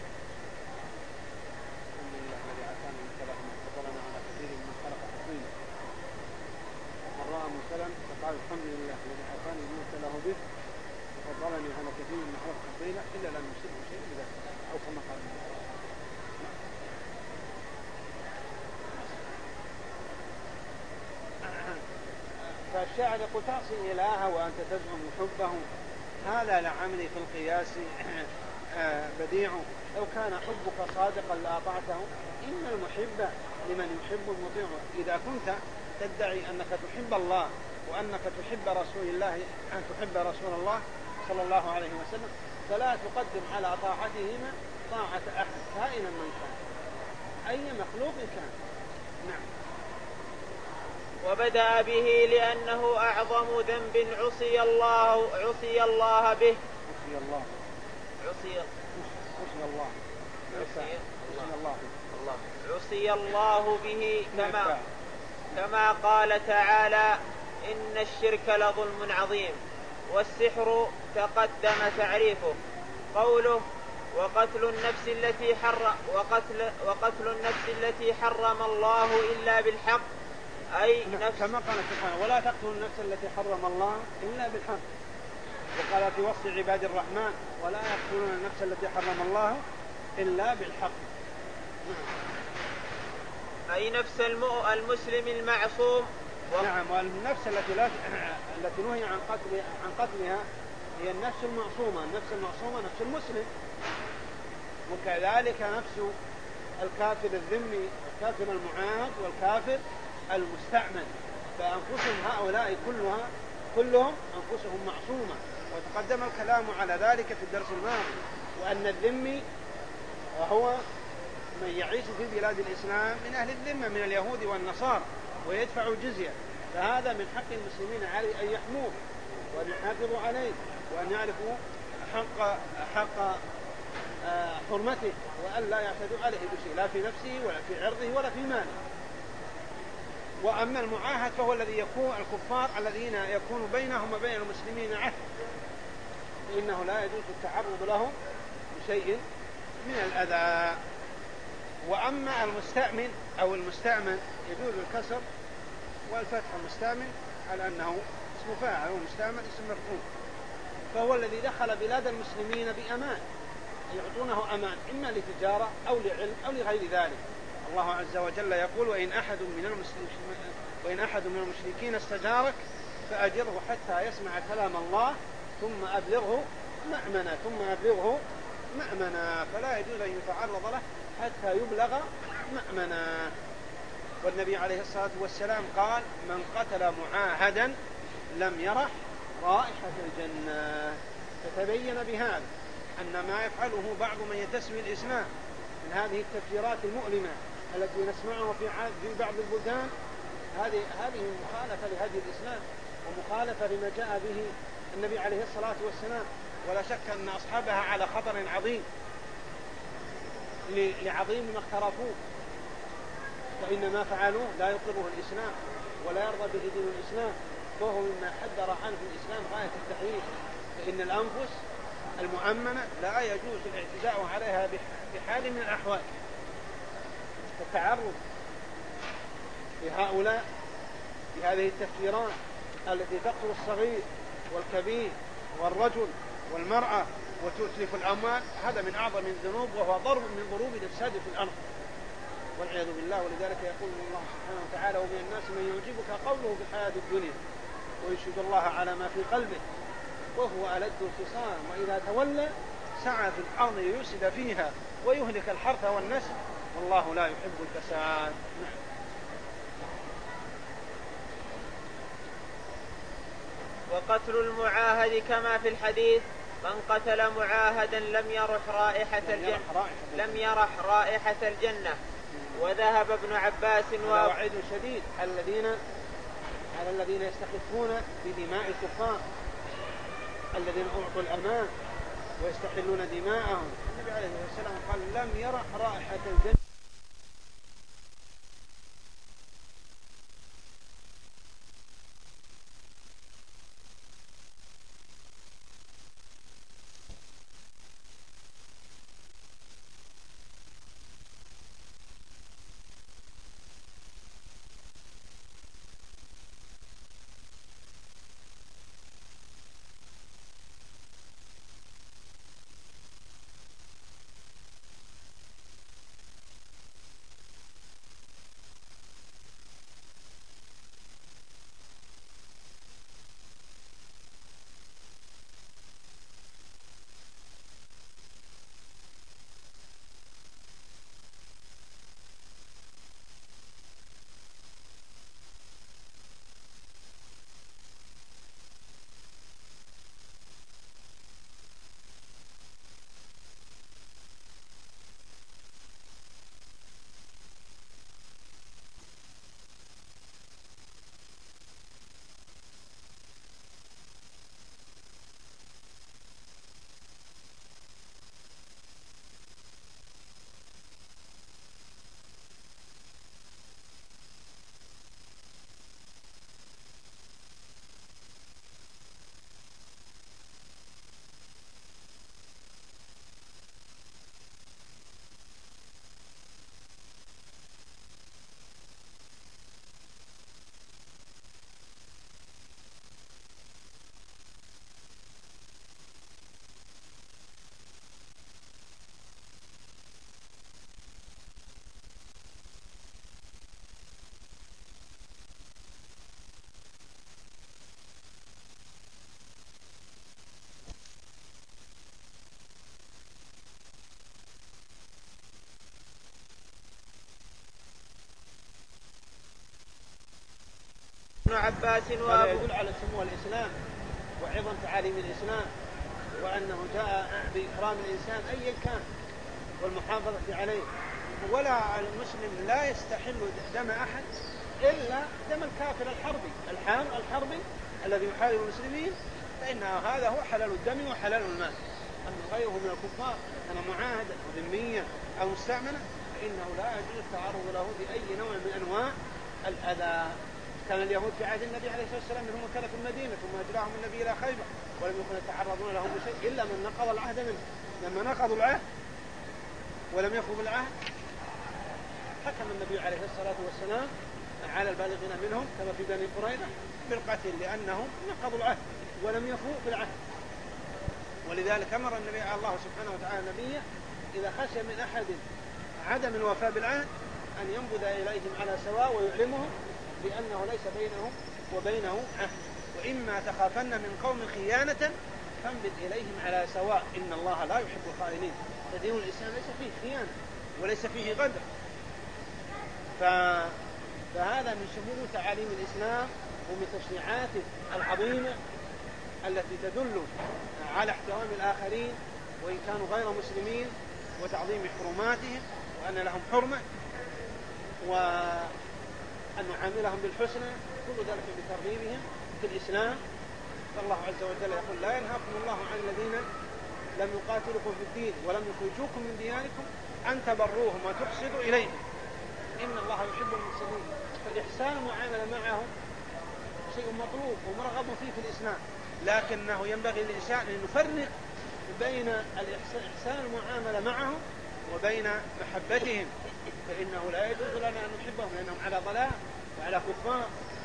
الحمد لله الذي عافانا من كلام وفضلنا على كثير من خلق تفضيلا. من رأى منكرا فقال الحمد لله الذي عافاني من له به وفضلني على كثير من خلق تفضيلا إلا لم يصبه شيء بذلك أو كما قال الله. فالشاعر يقول تعصي إله وأنت تزعم حبه، هذا لعمري في القياس بديع. لو كان حبك صادقا لأطعته إن المحب لمن يحب المطيع. إذا كنت تدعي أنك تحب الله وأنك تحب رسول الله أن تحب رسول الله صلى الله عليه وسلم فلا تقدم على طاعتهما طاعة أحد كائنا من كان أي مخلوق كان. نعم. وبدأ به لأنه أعظم ذنب عصي الله عصي الله به. عصي الله. عصي عصي الله. عصي الله. الله. عصي الله به كما كما قال تعالى إن الشرك لظلم عظيم. والسحر تقدم تعريفه. قوله وقتل النفس التي حر وقتل وقتل النفس التي حرم الله إلا بالحق أي نفس كما قال سبحانه ولا تقتلوا النفس التي حرم الله إلا بالحق. وقال في وصف عباد الرحمن ولا يقتلون النفس التي حرم الله إلا بالحق. أي نفس المسلم المعصوم. و... نعم. والنفس التي لا التي نهي عن قتل عن قتلها هي النفس المعصومة. النفس المعصومة نفس المسلم، وكذلك نفس الكافر الذمي والكافر المعاهد والكافر المستعمل. فأنفسهم هؤلاء كلها كلهم أنفسهم معصومة. وتقدم الكلام على ذلك في الدرس الماضي، وأن الذمي هو من يعيش في بلاد الإسلام من أهل الذمة من اليهود والنصارى ويدفع الجزية، فهذا من حق المسلمين عليه أن يحموه وأن يحافظوا عليه وأن يعرفوا حق حق حرمته وأن لا يعتدوا عليه بشيء لا في نفسه ولا في عرضه ولا في ماله. وأما المعاهد فهو الذي يكون الكفار الذين يكون بينهم وبين المسلمين عهد، فإنه لا يجوز التعرض لهم بشيء من الأذى. وأما المستأمن أو المستأمن يجوز الكسر والفتح المستأمن على أنه اسم فاعل ومستأمن اسم مفعول، فهو الذي دخل بلاد المسلمين بأمان يعطونه أمان إما لتجارة أو لعلم أو لغير ذلك. الله عز وجل يقول وإن أحد من المسلمين وإن أحد من المشركين استجارك فأجره حتى يسمع كلام الله ثم أبلغه مأمنا ثم أبلغه مأمنا فلا يجوز أن يتعرض له حتى يبلغ مأمنا. والنبي عليه الصلاة والسلام قال من قتل معاهدا لم يرح رائحة الجنة. فتبين بهذا أن ما يفعله بعض من يتسمي الإسلام من هذه التفجيرات المؤلمة التي نسمعها في في بعض البلدان، هذه هذه مخالفة لهدي الإسلام ومخالفة لما جاء به النبي عليه الصلاة والسلام، ولا شك أن أصحابها على خطر عظيم لعظيم ما اقترفوه، فإن ما فعلوه لا يقره الإسلام ولا يرضى به دين الإسلام، وهو مما حذر عنه الإسلام غاية التحذير. فإن الأنفس المؤمنة لا يجوز الاعتداء عليها بحال من الأحوال. التعرض لهؤلاء بهذه التفجيرات التي تقتل الصغير والكبير والرجل والمرأة وتتلف الأموال، هذا من أعظم الذنوب، وهو ضرب من ضروب الإفساد في الأرض والعياذ بالله. ولذلك يقول الله سبحانه وتعالى: ومن الناس من يعجبك قوله في الحياة الدنيا ويشهد الله على ما في قلبه وهو ألد الخصام وإذا تولى سعى في الأرض ليفسد فيها ويهلك الحرث والنسل والله لا يحب الفساد. نعم. وقتل المعاهد كما في الحديث: من قتل معاهدا لم يرح رائحة الجنة لم يرح رائحة الجنة. وذهب ابن عباس ووعيد شديد الذين على الذين يستخفون بدماء الكفار الذين أعطوا الأمان ويستحلون دماءهم. النبي عليه الصلاة والسلام قال: لم يرح رائحة الجنة. ابن عباس هذا يدل على سمو الإسلام وعظم تعاليم الإسلام، وأنه جاء بإكرام الإنسان أيا كان والمحافظة عليه. ولا المسلم لا يستحل دم أحد إلا دم الكافر الحربي الحام الحربي الذي يحارب المسلمين، فإن هذا هو حلال الدم وحلال المال. أما غيره من الكفار كان معاهدا أو ذميا أو مستأمنا فإنه لا يجوز التعرض له بأي نوع من أنواع الأذى. كان اليهود في عهد النبي عليه الصلاة والسلام منهم مكان في المدينة ثم أجراهم النبي إلى خيبر ولم يكن يتعرضون لهم بشيء إلا من نقض العهد منه. لما نقضوا العهد ولم يفوا بالعهد حكم النبي عليه الصلاة والسلام على البالغين منهم كما في بني قريظة بالقتل لأنهم نقضوا العهد ولم يفوا بالعهد. ولذلك أمر النبي الله سبحانه وتعالى نبيه إذا خشي من أحد عدم الوفاء بالعهد أن ينبذ إليهم على سواء ويعلمهم بأنه ليس بينهم وبينه عهد، وإما تخافن من قوم خيانة فانبذ إليهم على سواء إن الله لا يحب الخائنين. فدين الإسلام ليس فيه خيانة وليس فيه غدر. ف... فهذا من شمول تعاليم الإسلام ومن تشريعاته العظيمة التي تدل على احترام الآخرين وإن كانوا غير مسلمين، وتعظيم حرماتهم، وأن لهم حرمة، وأن نعاملهم بالحسنى، كل ذلك بترغيبهم في الإسلام. فالله عز وجل يقول: لا ينهاكم الله عن الذين لم يقاتلكم في الدين ولم يخرجوكم من دياركم أن تبروهم وتقسطوا إليهم إن الله يحب المحسنين. فالإحسان المعاملة معهم شيء مطلوب ومرغب فيه في الإسلام، لكنه ينبغي للإنسان أن يفرق بين إحسان المعاملة معهم وبين محبتهم، فإنه لا يجوز لنا أن نحبهم لأنهم على ضلال وعلى كفار،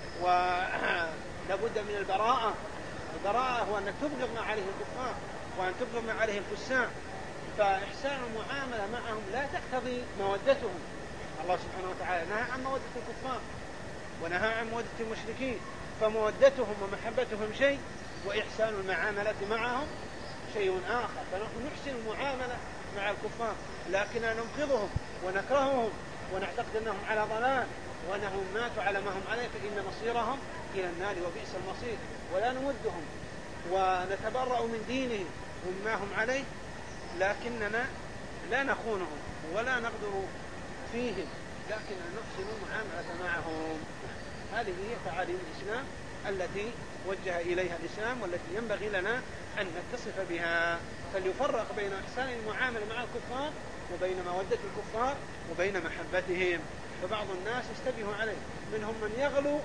ولا بد من البراءة. البراءة هو أنك تبغض ما عليه الكفار وأن تبغض ما عليه الفساق. فإحسان المعاملة معهم لا تقتضي مودتهم. الله سبحانه وتعالى نهى عن مودة الكفار ونهى عن مودة المشركين، فمودتهم ومحبتهم شيء، وإحسان المعاملة معهم شيء آخر. فنحن نحسن المعاملة مع الكفار، لكننا نبغضهم ونكرههم ونعتقد أنهم على ضلال وأنهم ماتوا على ما هم عليه، فإن مصيرهم إلى النار وبئس المصير. ولا نودهم ونتبرأ من دينهم ومما هم عليه، لكننا لا نخونهم ولا نقدر فيهم، لكننا نحسن المعاملة معهم. هذه هي تعاليم الإسلام التي وجه إليها الإسلام والتي ينبغي لنا أن نتصف بها. فليفرق بين إحسان المعاملة مع الكفار وبين مودة الكفار وبين محبتهم. فبعض الناس يشتبه عليه، منهم من يغلو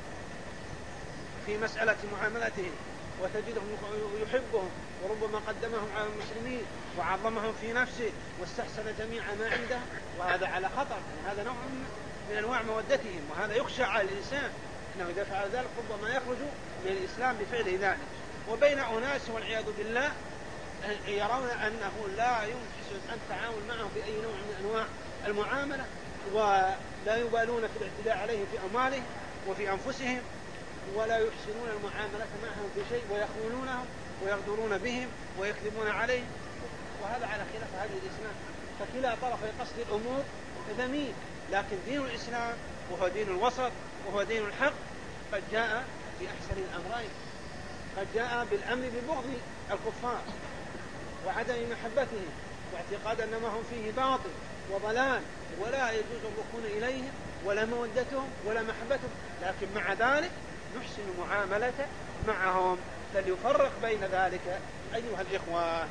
في مسألة معاملتهم وتجدهم يحبهم وربما قدمهم على المسلمين وعظمهم في نفسه واستحسن جميع ما عنده، وهذا على خطر. هذا نوع من أنواع مودتهم، وهذا يخشى على الإنسان أنه إذا فعل ذلك ربما يخرج من الإسلام بفعل ذلك. وبين أناس والعياذ بالله يرون أنه لا يمكن أن تعامل معهم بأي نوع من أنواع المعاملة، ولا يبالون في الاعتداء عليهم في أموالهم وفي أنفسهم، ولا يحسنون المعاملة معهم في شيء، ويخونونهم ويغدرون بهم ويكذبون عليهم، وهذا على خلاف هذه الإسلام. فكلا طرفي قصد الأمور ذميم، لكن دين الإسلام وهو دين الوسط وهو دين الحق قد جاء بأحسن الأمرين. قد جاء بالأمر ببغض الكفار وعدم محبتهم واعتقاد أن ما هم فيه باطل وضلال، ولا يجوز الركون إليهم ولا مودتهم ولا محبتهم، لكن مع ذلك نحسن المعاملة معهم. فليفرق بين ذلك أيها الإخوة.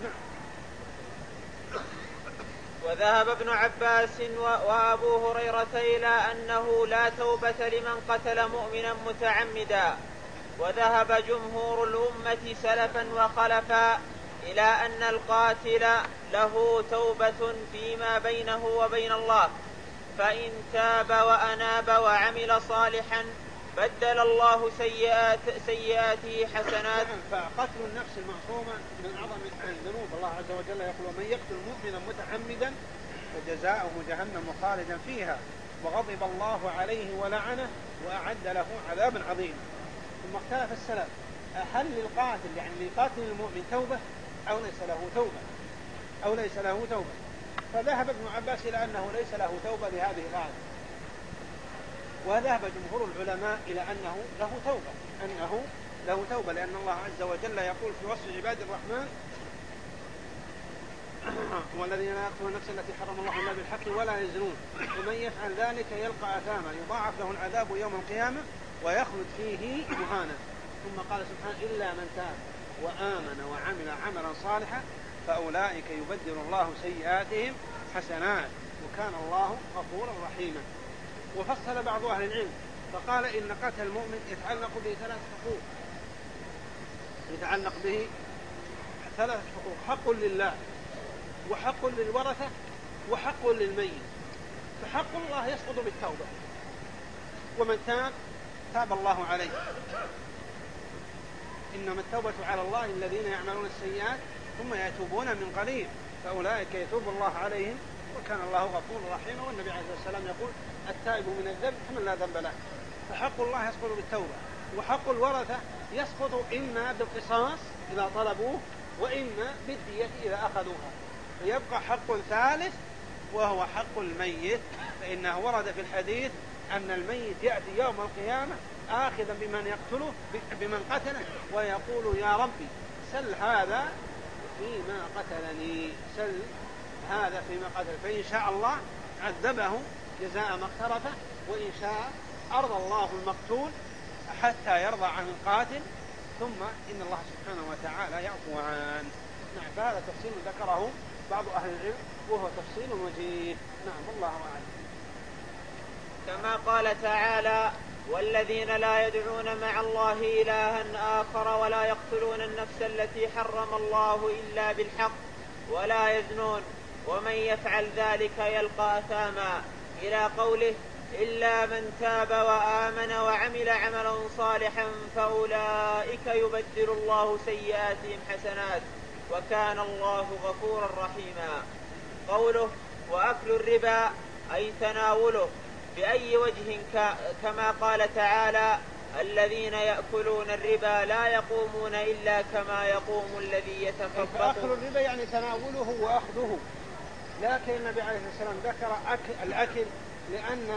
وذهب ابن عباس وأبو هريرة إلى أنه لا توبة لمن قتل مؤمنا متعمدا، وذهب جمهور الأمة سلفا وخلفا إلى أن القاتل له توبة فيما بينه وبين الله، فإن تاب وأناب وعمل صالحا بدل الله سيئات سيئاته حسنات. فقتل النفس المعصومة من أعظم الذنوب. الله عز وجل يقول: ومن يقتل مؤمنا متعمدا فجزاؤه جهنم خالدا فيها وغضب الله عليه ولعنه وأعد له عذابا عظيما. ثم اختلف السلف: هل للقاتل يعني لقاتل المؤمن توبة أو ليس له توبة أو ليس له توبة؟ فذهب ابن عباس إلى أنه ليس له توبة لهذه الآية، وذهب جمهور العلماء إلى أنه له توبة أنه له توبة لأن الله عز وجل يقول في وصف عباد الرحمن: والذين لا يقتلون النفس التي حرم الله إلا بالحق ولا يزنون ومن يفعل ذلك يلقى أثاما يضاعف له العذاب يوم القيامة ويخلد فيه مهانا. ثم قال سبحانه: إلا من تاب وآمن وعمل عملا صالحا فأولئك يبدل الله سيئاتهم حسنات وكان الله غفورا رحيما. وفصل بعض أهل العلم فقال: إن قتل المؤمن يتعلق به ثلاث حقوق يتعلق به ثلاث حقوق حق لله وحق للورثة وحق للميت. فحق الله يسقط بالتوبة، ومن تاب تاب الله عليه. إنما التوبة على الله الذين يعملون السيئات ثم يتوبون من قريب فأولئك يتوب الله عليهم وكان الله غفورا رحيما. والنبي عليه الصلاة والسلام يقول: التائب من الذنب كمن لا ذنب له. فحق الله يسقط بالتوبة، وحق الورثة يسقط إما بالقصاص إذا طلبوه وإما بالدية إذا أخذوها. فيبقى حق ثالث وهو حق الميت، فإنه ورد في الحديث أن الميت يأتي يوم القيامة آخذا بمن يقتله بمن قتله ويقول: يا ربي سل هذا فيما قتلني، سل هذا فيما قتل، فإن شاء الله عذبه جزاء ما اقترفه، وإن شاء أرضى الله المقتول حتى يرضى عن القاتل، ثم إن الله سبحانه وتعالى يعفو عنه. نعم، فهذا تفصيل ذكره بعض أهل العلم وهو تفصيل وجيه. نعم، والله أعلم. كما قال تعالى: والذين لا يدعون مع الله إلها آخر ولا يقتلون النفس التي حرم الله إلا بالحق ولا يزنون ومن يفعل ذلك يلقى أثاما، إلى قوله: إلا من تاب وآمن وعمل عملا صالحا فأولئك يبدل الله سيئاتهم حسنات وكان الله غفورا رحيما. قوله: وأكل الربا أي تناوله بأي وجه، كما قال تعالى: الذين يأكلون الربا لا يقومون إلا كما يقوم الذي يتخبطه. أكل الربا يعني تناوله وأخذه، لكن النبي عليه الصلاة والسلام ذكر أكل الأكل لأن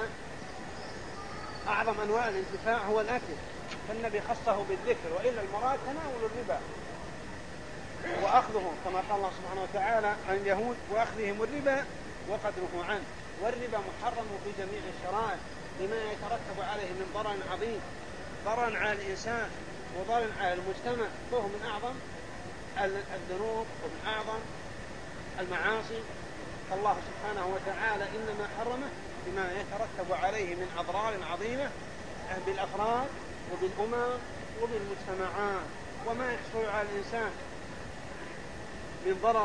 أعظم أنواع الانتفاع هو الأكل، فالنبي خصه بالذكر، وإلا المراد تناول الربا وأخذه، كما قال الله سبحانه وتعالى عن اليهود: وأخذهم الربا وقد نهوا عنه. والربا محرم في جميع الشرائع لما يترتب عليه من ضرر عظيم، ضرر على الإنسان وضرر على المجتمع، وهو من أعظم الذنوب ومن أعظم المعاصي. فالله سبحانه وتعالى إنما حرمه بما يترتب عليه من أضرار عظيمة بالأفراد وبالأمم وبالمجتمعات، وما يحصل على الإنسان من ضرر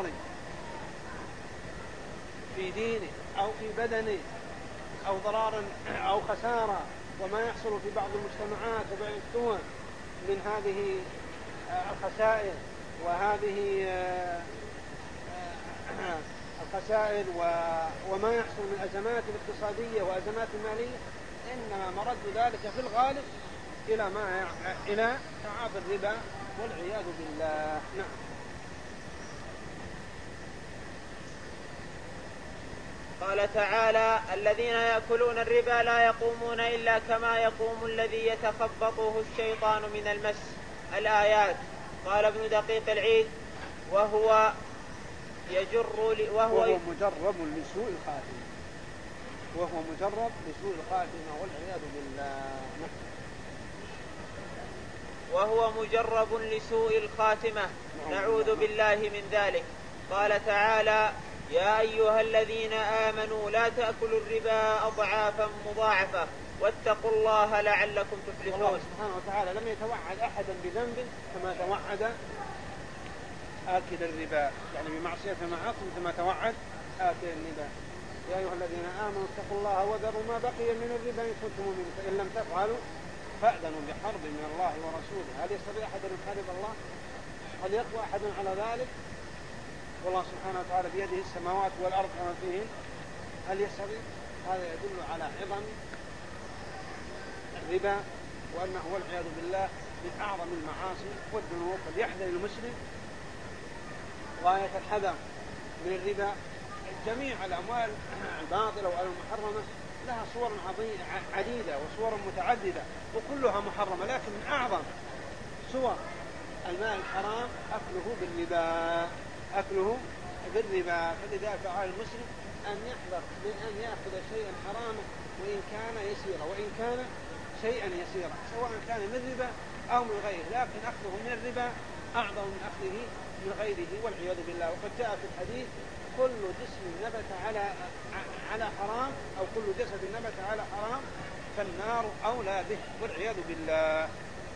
في دينه أو في بدنه أو ضرار أو خسارة، وما يحصل في بعض المجتمعات وبعض الدول من هذه الخسائر وهذه الخسائر وما يحصل من أزمات الاقتصادية وأزمات المالية، إنما مرد ذلك في الغالب إلى ما إلى تعاطي الربا والعياذ بالله. نعم. قال تعالى: الذين يأكلون الربا لا يقومون إلا كما يقوم الذي يتخبطه الشيطان من المس. الآيات. قال ابن دقيق العيد: وهو يجر وهو, وهو مجرب لسوء الخاتمة، وهو مجرب لسوء الخاتمة والعياذ بالله. وهو مجرب لسوء الخاتمة، نعوذ بالله من ذلك. قال تعالى: يا أيها الذين آمنوا لا تأكلوا الربا أضعافا مضاعفة واتقوا الله لعلكم تفلحون. الله سبحانه وتعالى لم يتوعد أحدا بذنب كما توعد آكل الربا، يعني بمعصية معاصي كما توعد آكل الربا. يا أيها الذين آمنوا اتقوا الله وذروا ما بقي من الربا إن كنتم مؤمنين، فإن لم تفعلوا فأذنوا بحرب من الله ورسوله. هل يستطيع أحد أن يحارب الله؟ هل يقوى أحد على ذلك؟ والله سبحانه وتعالى بيده السماوات والأرض وما فيهن، هل يستطيع؟ هذا يدل على عظم الربا وأنه والعياذ بالله من أعظم المعاصي والذنوب. فليحذر المسلم غاية الحذر من الربا. جميع الأموال الباطلة والمحرمة لها صور عديدة وصور متعددة وكلها محرمة، لكن من أعظم صور المال الحرام أكله بالربا، أكله بالربا. فلذلك على المسلم أن يحذر من أن يأخذ شيئا حراما وإن كان يسيرا، وإن كان شيئا يسيرا سواء كان من الربا أو من غيره، لكن أخذه من الربا أعظم من أخذه من غيره والعياذ بالله. وقد جاء في الحديث: كل جسم نبت على على حرام أو كل جسد نبت على حرام فالنار أولى به والعياذ بالله.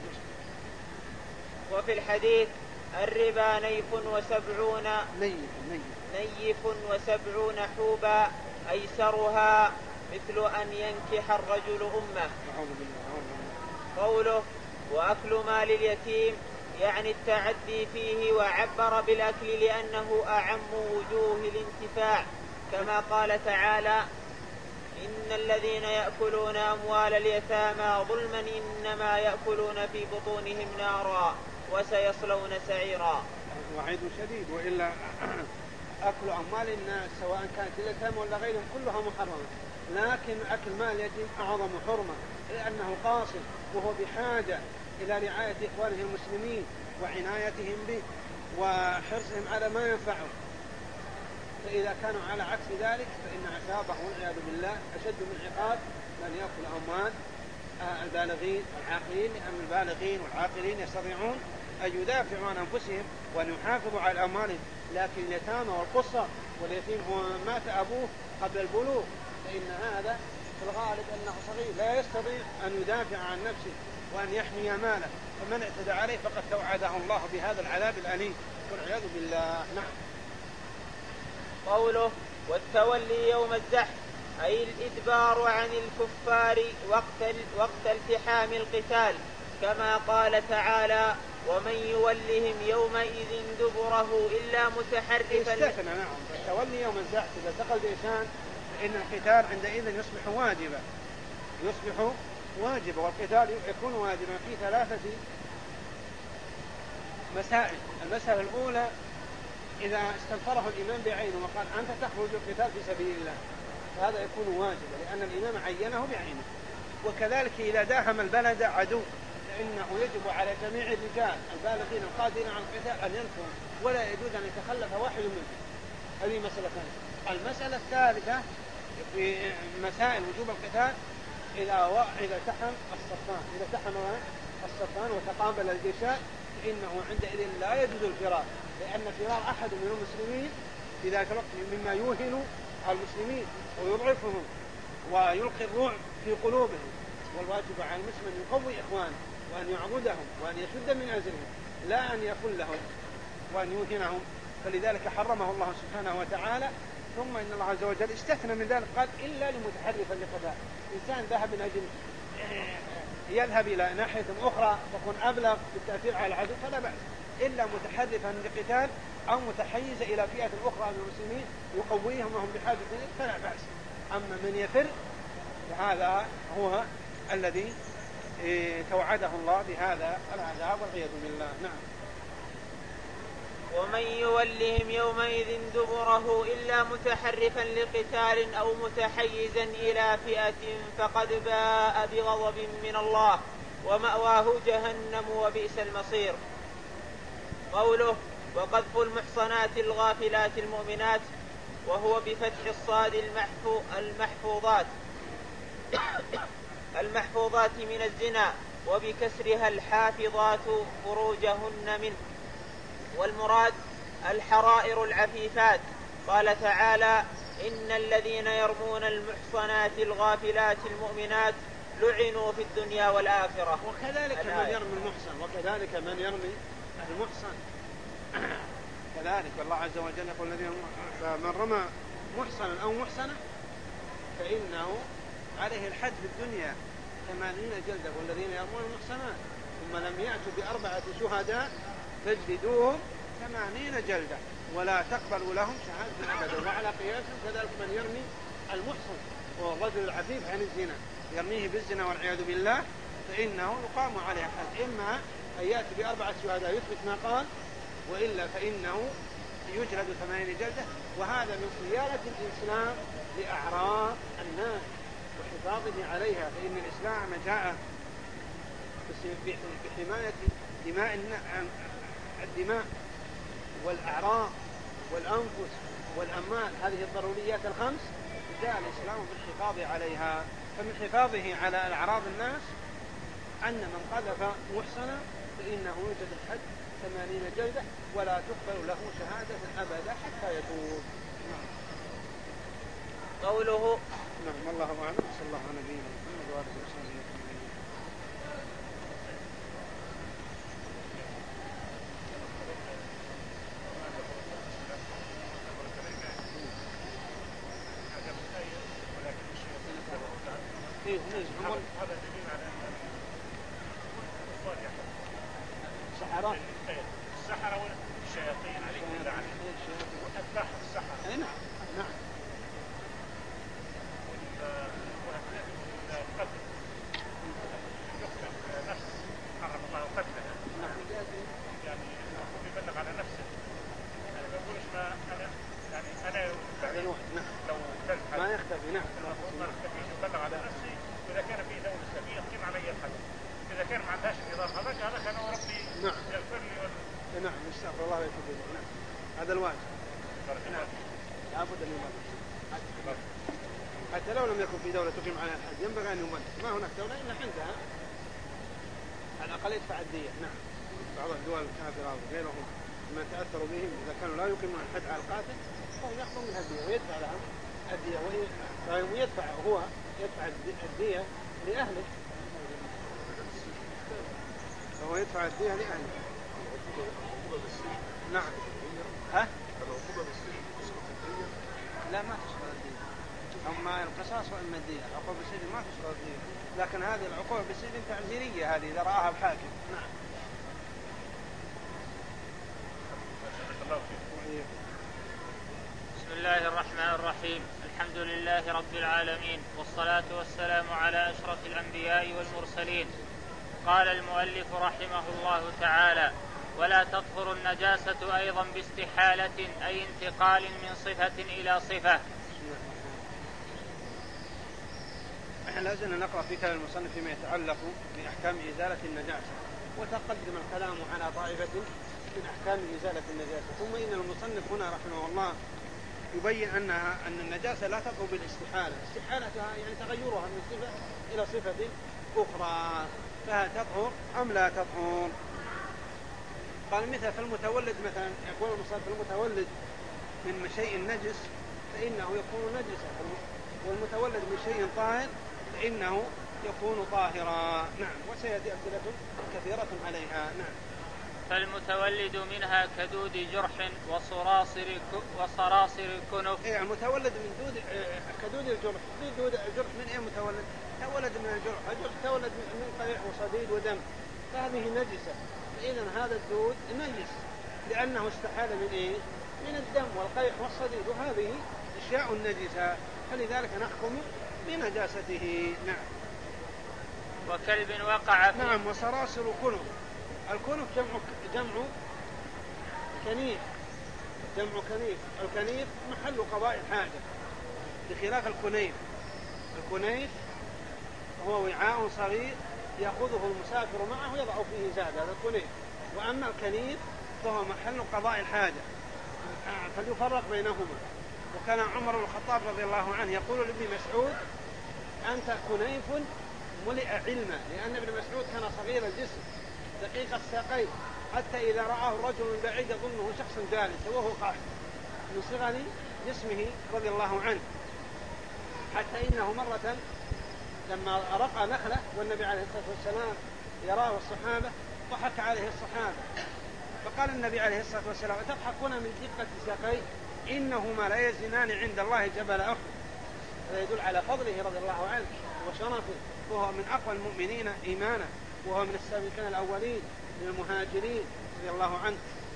وفي الحديث: الربا نيف وسبعون نيف, نيف. نيف وسبعون حوبا أيسرها مثل أن ينكح الرجل أمه. قوله: وأكل مال اليتيم يعني التعدي فيه، وعبر بالأكل لأنه أعم وجوه الانتفاع، كما قال تعالى: إن الذين يأكلون أموال اليتامى ظلما إنما يأكلون في بطونهم نارا وسيصلون سعيرا. وعيد شديد. وإلا أكل أموال الناس سواء كانت اليتامى ولا غيرهم كلها محرمة، لكن أكل مال اليتيم أعظم حرمة لأنه قاصر وهو بحاجة إلى رعاية إخوانه المسلمين وعنايتهم به، وحرصهم على ما ينفعهم. فإذا كانوا على عكس ذلك فإن عقابهم والعياذ بالله أشد من عقاب من يأكل أموال البالغين والعاقلين، لأن البالغين والعاقلين يستطيعون أن يدافعوا عن أنفسهم وأن يحافظوا على أموالهم، لكن اليتامى والقصة واليتيم هو مات أبوه قبل البلوغ فإن هذا في الغالب أنه صغير لا يستطيع أن يدافع عن نفسه وأن يحمي ماله، فمن اعتدى عليه فقد توعده الله بهذا العذاب الأليم والعياذ بالله. نعم. قوله والتولي يوم الزحف أي الإدبار عن الكفار وقت, وقت التحام القتال، كما قال تعالى ومن يولهم يومئذ دبره إلا متحرفا. استثنى. نعم. التولي يوم الزحف إذا التقى الجيشان فإن القتال عندئذ يصبح واجبا يصبح واجبا والقتال يكون واجبا في ثلاثة مسائل. المسألة الأولى إذا استنفره الإمام بعينه وقال أنت تخرج القتال في سبيل الله فهذا يكون واجبا لأن الإمام عينه بعينه. وكذلك إذا داهم البلد عدو فإنه يجب على جميع الرجال البالغين القادرين على القتال أن ينفروا ولا يجوز أن يتخلف واحد منهم. هذه مسألة ثانية. المسألة الثالثة في مسائل وجوب القتال إذا و... إذا تحم الصفان إذا تحم الصفان وتقابل الجيشان فإنه عندئذ لا يجوز الفرار، لأن فرار أحد من المسلمين في ذاك الوقت مما يوهن المسلمين ويضعفهم ويلقي الرعب في قلوبهم. والواجب على المسلم أن يقوي إخوانه وأن يعبدهم وأن يشد من أزرهم لا أن يخلهم وأن يوهنهم. فلذلك حرمه الله سبحانه وتعالى. ثم إن الله عز وجل استثنى من ذلك قال إلا لمتحرفا لقتال. إنسان ذهب من أجل يذهب إلى ناحية أخرى تكون أبلغ بالتأثير على العدو فلا بأس، إلا متحرفا لقتال أو متحيز إلى فئة أخرى من المسلمين يقويهم وهم بحاجة إليه فلا بأس. أما من يفر فهذا هو الذي توعده الله بهذا العذاب والعياذ بالله. نعم. ومن يولهم يومئذ دبره إلا متحرفا لقتال أو متحيزا إلى فئة فقد باء بغضب من الله ومأواه جهنم وبئس المصير. قوله وقذف المحصنات الغافلات المؤمنات وهو بفتح الصاد المحفو المحفوظات المحفوظات من الزنا وبكسرها الحافظات فروجهن منه، والمراد الحرائر العفيفات. قال تعالى إن الذين يرمون المحصنات الغافلات المؤمنات لعنوا في الدنيا والآخرة. وكذلك من يرمي المحصن وكذلك من يرمي المحصن كذلك الله عز وجل يقول الذين من رمى محصنا أو محصنة فإنه عليه الحد في الدنيا ثمانين جلدة والذين يرمون المحصنات ثم لم يأتوا بأربعة شهداء فاجلدوهم ثمانين جلدة ولا تقبلوا لهم شهادة أبدا. وعلى قياس كذلك من يرمي المحصن والرجل العفيف عن الزنا يرميه بالزنا والعياذ بالله فإنه يقام عليه حد، إما أن يأتي بأربعة شهداء يثبت ما قال وإلا فإنه يجلد ثمانين جلدة. وهذا من صيانة الإسلام لأعراض الناس وحفاظه عليها، فإن الإسلام جاء بحماية دماء الدماء والأعراض والأنفس والأموال، هذه الضروريات الخمس جاء الإسلام بالحفاظ عليها. فمن حفاظه على أعراض الناس أن من قذف محصنا فإنه يوجد الحد ثمانين جلدة ولا تقبل له شهادة أبدا حتى يتوب. قوله نعم الله أعلم. صلى الله على نبينا محمد وآله وصحبه أجمعين. هذا دليل على أن الصالح سحرة السحرة والشياطين عليهم اللعنة وأتباع السحرة. نعم نعم. والقتل يقتل نفس حرم الله قتلها يعني المفروض يبلغ على نفسه يعني ما يقولش ما أنا يعني أنا يعني لو قتلت ما يختفي. نعم المفروض ما يختفيش يبلغ على نفسي. وإذا كان في دولة سبيل يقيم علي الحد. إذا كان ما عندهاش النظام هذاك هذاك أنا وربي نعم. يغفر لي نعم استغفر الله ويتوب إليه. نعم هذا الواجب. نعم لابد أن يملك حتى لو لم يكن في دولة تقيم على الحد ينبغي أن يملك. ما هناك دولة إلا عندها على الأقل يدفع الدية. نعم بعض الدول الكافرة وغيرهم من تأثروا بهم إذا كانوا لا يقيمون الحد على القاتل فهم يأخذون منها الدية ويدفع لهم الدية ويدفع هو يدفع الدية لأهله. فهو يدفع الدية لأهله. نعم ها؟ لا ما تشغل الدية. أما القصاص وإما الدية. العقوبة بالسجن ما تشغل الدية. لكن هذه العقوبة بالسجن تعزيرية هذه إذا رآها الحاكم. نعم. بسم الله الرحمن الرحيم. الحمد لله رب العالمين والصلاة والسلام على أشرف الأنبياء والمرسلين. قال المؤلف رحمه الله تعالى: ولا تطهر النجاسة أيضا باستحالة أي انتقال من صفة إلى صفة. نحن لازلنا نقرأ في كلام المصنف فيما يتعلق بأحكام إزالة النجاسة وتقدم الكلام على طائفة من أحكام إزالة النجاسة. ثم إن المصنف هنا رحمه الله يبين أنها أن النجاسة لا تطهر بالاستحالة. استحالتها يعني تغيرها من صفة إلى صفة أخرى فهل تطهر أم لا تطهر؟ قال مثل فالمتولد مثلا يقول المصنف المتولد من شيء نجس فإنه يكون نجسا والمتولد من شيء طاهر فإنه يكون طاهرا. نعم وسيأتي أمثلة كثيرة عليها. نعم فالمتولد منها كدود جرح وصراصر وصراصر كنف. إيه المتولد من دود كدود الجرح. دود الجرح من إيه متولد؟ تولد من الجرح. الجرح تولد من قيح وصديد ودم فهذه نجسة. فإذا هذا الدود نجس لأنه استحال من إيه؟ من الدم والقيح والصديد وهذه أشياء نجسة فلذلك نحكم بنجاسته. نعم. وكلب وقع في نعم وصراصر كنف. الكنف جمع جمع كنيف. جمع كنيف. الكنيف محل قضاء الحاجة بخلاف الكنيف. الكنيف هو وعاء صغير يأخذه المسافر معه ويضع فيه زاد هذا الكنيف. وأما الكنيف فهو محل قضاء الحاجة فليفرق بينهما. وكان عمر بن الخطاب رضي الله عنه يقول لابن مسعود أنت كنيف ملئ علما لأن ابن مسعود كان صغير الجسم دقيق الساقين حتى إذا رآه الرجل من بعيد يظنه شخص جالس وهو قاعد من صغر جسمه رضي الله عنه حتى إنه مرة لما رقى نخلة والنبي عليه الصلاة والسلام يراه الصحابة ضحك عليه الصحابة فقال النبي عليه الصلاة والسلام أتضحكون من دقة ساقيه إنهما لا يزنان عند الله جبل أحد. هذا يدل على فضله رضي الله عنه وشرفه وهو من أقوى المؤمنين إيمانا وهو من السابقين الأولين من المهاجرين رضي الله عنه.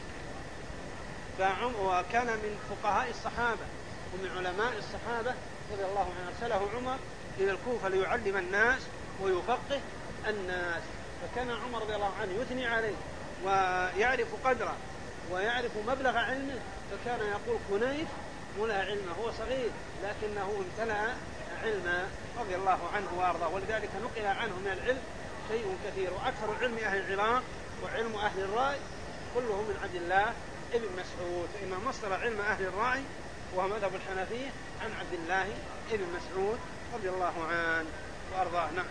وكان من فقهاء الصحابة ومن علماء الصحابة رضي الله عنه. أرسله عمر إلى الكوفة ليعلم الناس ويفقه الناس فكان عمر رضي الله عنه يثني عليه ويعرف قدره ويعرف مبلغ علمه فكان يقول كنيف ملأ علمه. هو صغير لكنه امتلأ علما رضي الله عنه وارضاه ولذلك نقل عنه من العلم شيء كثير. وأكثر علم أهل العراق وعلم أهل الرأي كله من عبد الله ابن مسعود فإن مصدر علم أهل الرأي وهو مذهب الحنفية عن عبد الله ابن مسعود رضي الله عنه وأرضاه. نعم.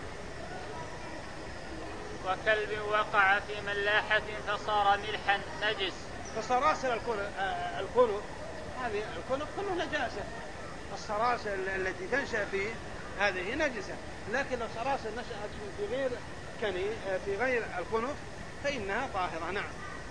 وكلب وقع في ملاحة فصار ملحا نجس. فصراصر الكنف هذه الكنف كله نجاسة. الصراصر التي تنشأ فيه هذه نجسة لكن لو صراصر نشأت في غير كني في غير الكنف فإنها طاهرة. نعم.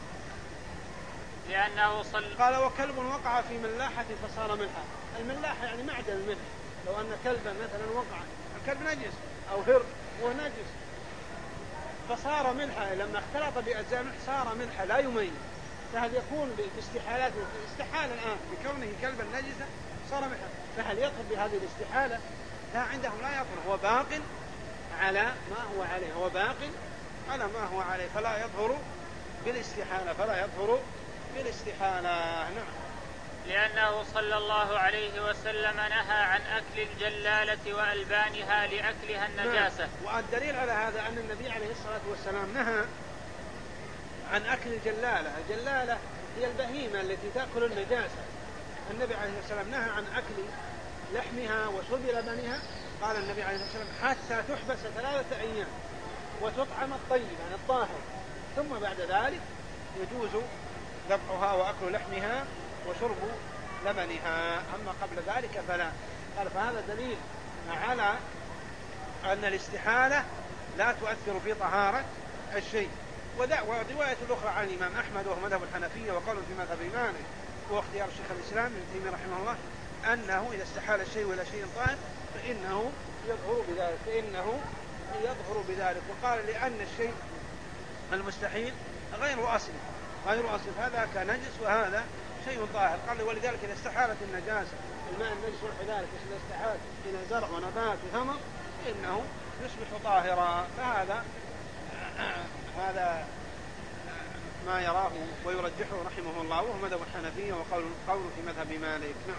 لأنه صل... قال وكلب وقع في ملاحة فصار ملحا. الملاحة يعني معدن الملح. لو أن كلبا مثلا وقع الكلب نجس أو هر هو نجس فصار ملحا لما اختلط بأجزاء صار ملحا لا يميز. فهل يكون باستحالات استحالة الآن بكونه كلبا نجسا صار ملحا فهل يطهر بهذه الاستحالة؟ لا عندهم لا يطهر. هو باق على ما هو عليه. هو باق على ما هو عليه فلا يطهر بالاستحالة فلا يطهر بالاستحالة. نعم. لأنه صلى الله عليه وسلم نهى عن أكل الجلالة وألبانها لأكلها النجاسة. نعم. والدليل على هذا أن النبي عليه الصلاة والسلام نهى عن أكل الجلالة. الجلالة هي البهيمة التي تأكل النجاسة. النبي عليه الصلاة والسلام نهى عن أكل لحمها وشرب لبنها. قال النبي عليه الصلاة والسلام حتى تحبس ثلاثة أيام وتطعم الطيب عن الطاهر، ثم بعد ذلك يجوز ذبحها وأكل لحمها وشرب لبنها، أما قبل ذلك فلا. قال فهذا دليل على أن الاستحالة لا تؤثر في طهارة الشيء. ورواية الأخرى عن الإمام أحمد وهو مذهب الحنفية وقول في مذهب مالك واختيار الشيخ الإسلام ابن تيمية رحمه الله أنه إذا استحال الشيء إلى شيء طاهر فإنه يظهر بذلك فإنه يظهر بذلك وقال لأن الشيء المستحيل غير أصل غير أصل هذا كنجس وهذا شيء طاهر. قال ولذلك إذا استحالت النجاسة الماء النجس وكذلك إذا استحال إلى زرع ونبات وثمر فإنه يصبح طاهرا. فهذا هذا ما يراه ويرجحه رحمه الله وهو مذهب الحنفية وقول قول في مذهب مالك. نعم.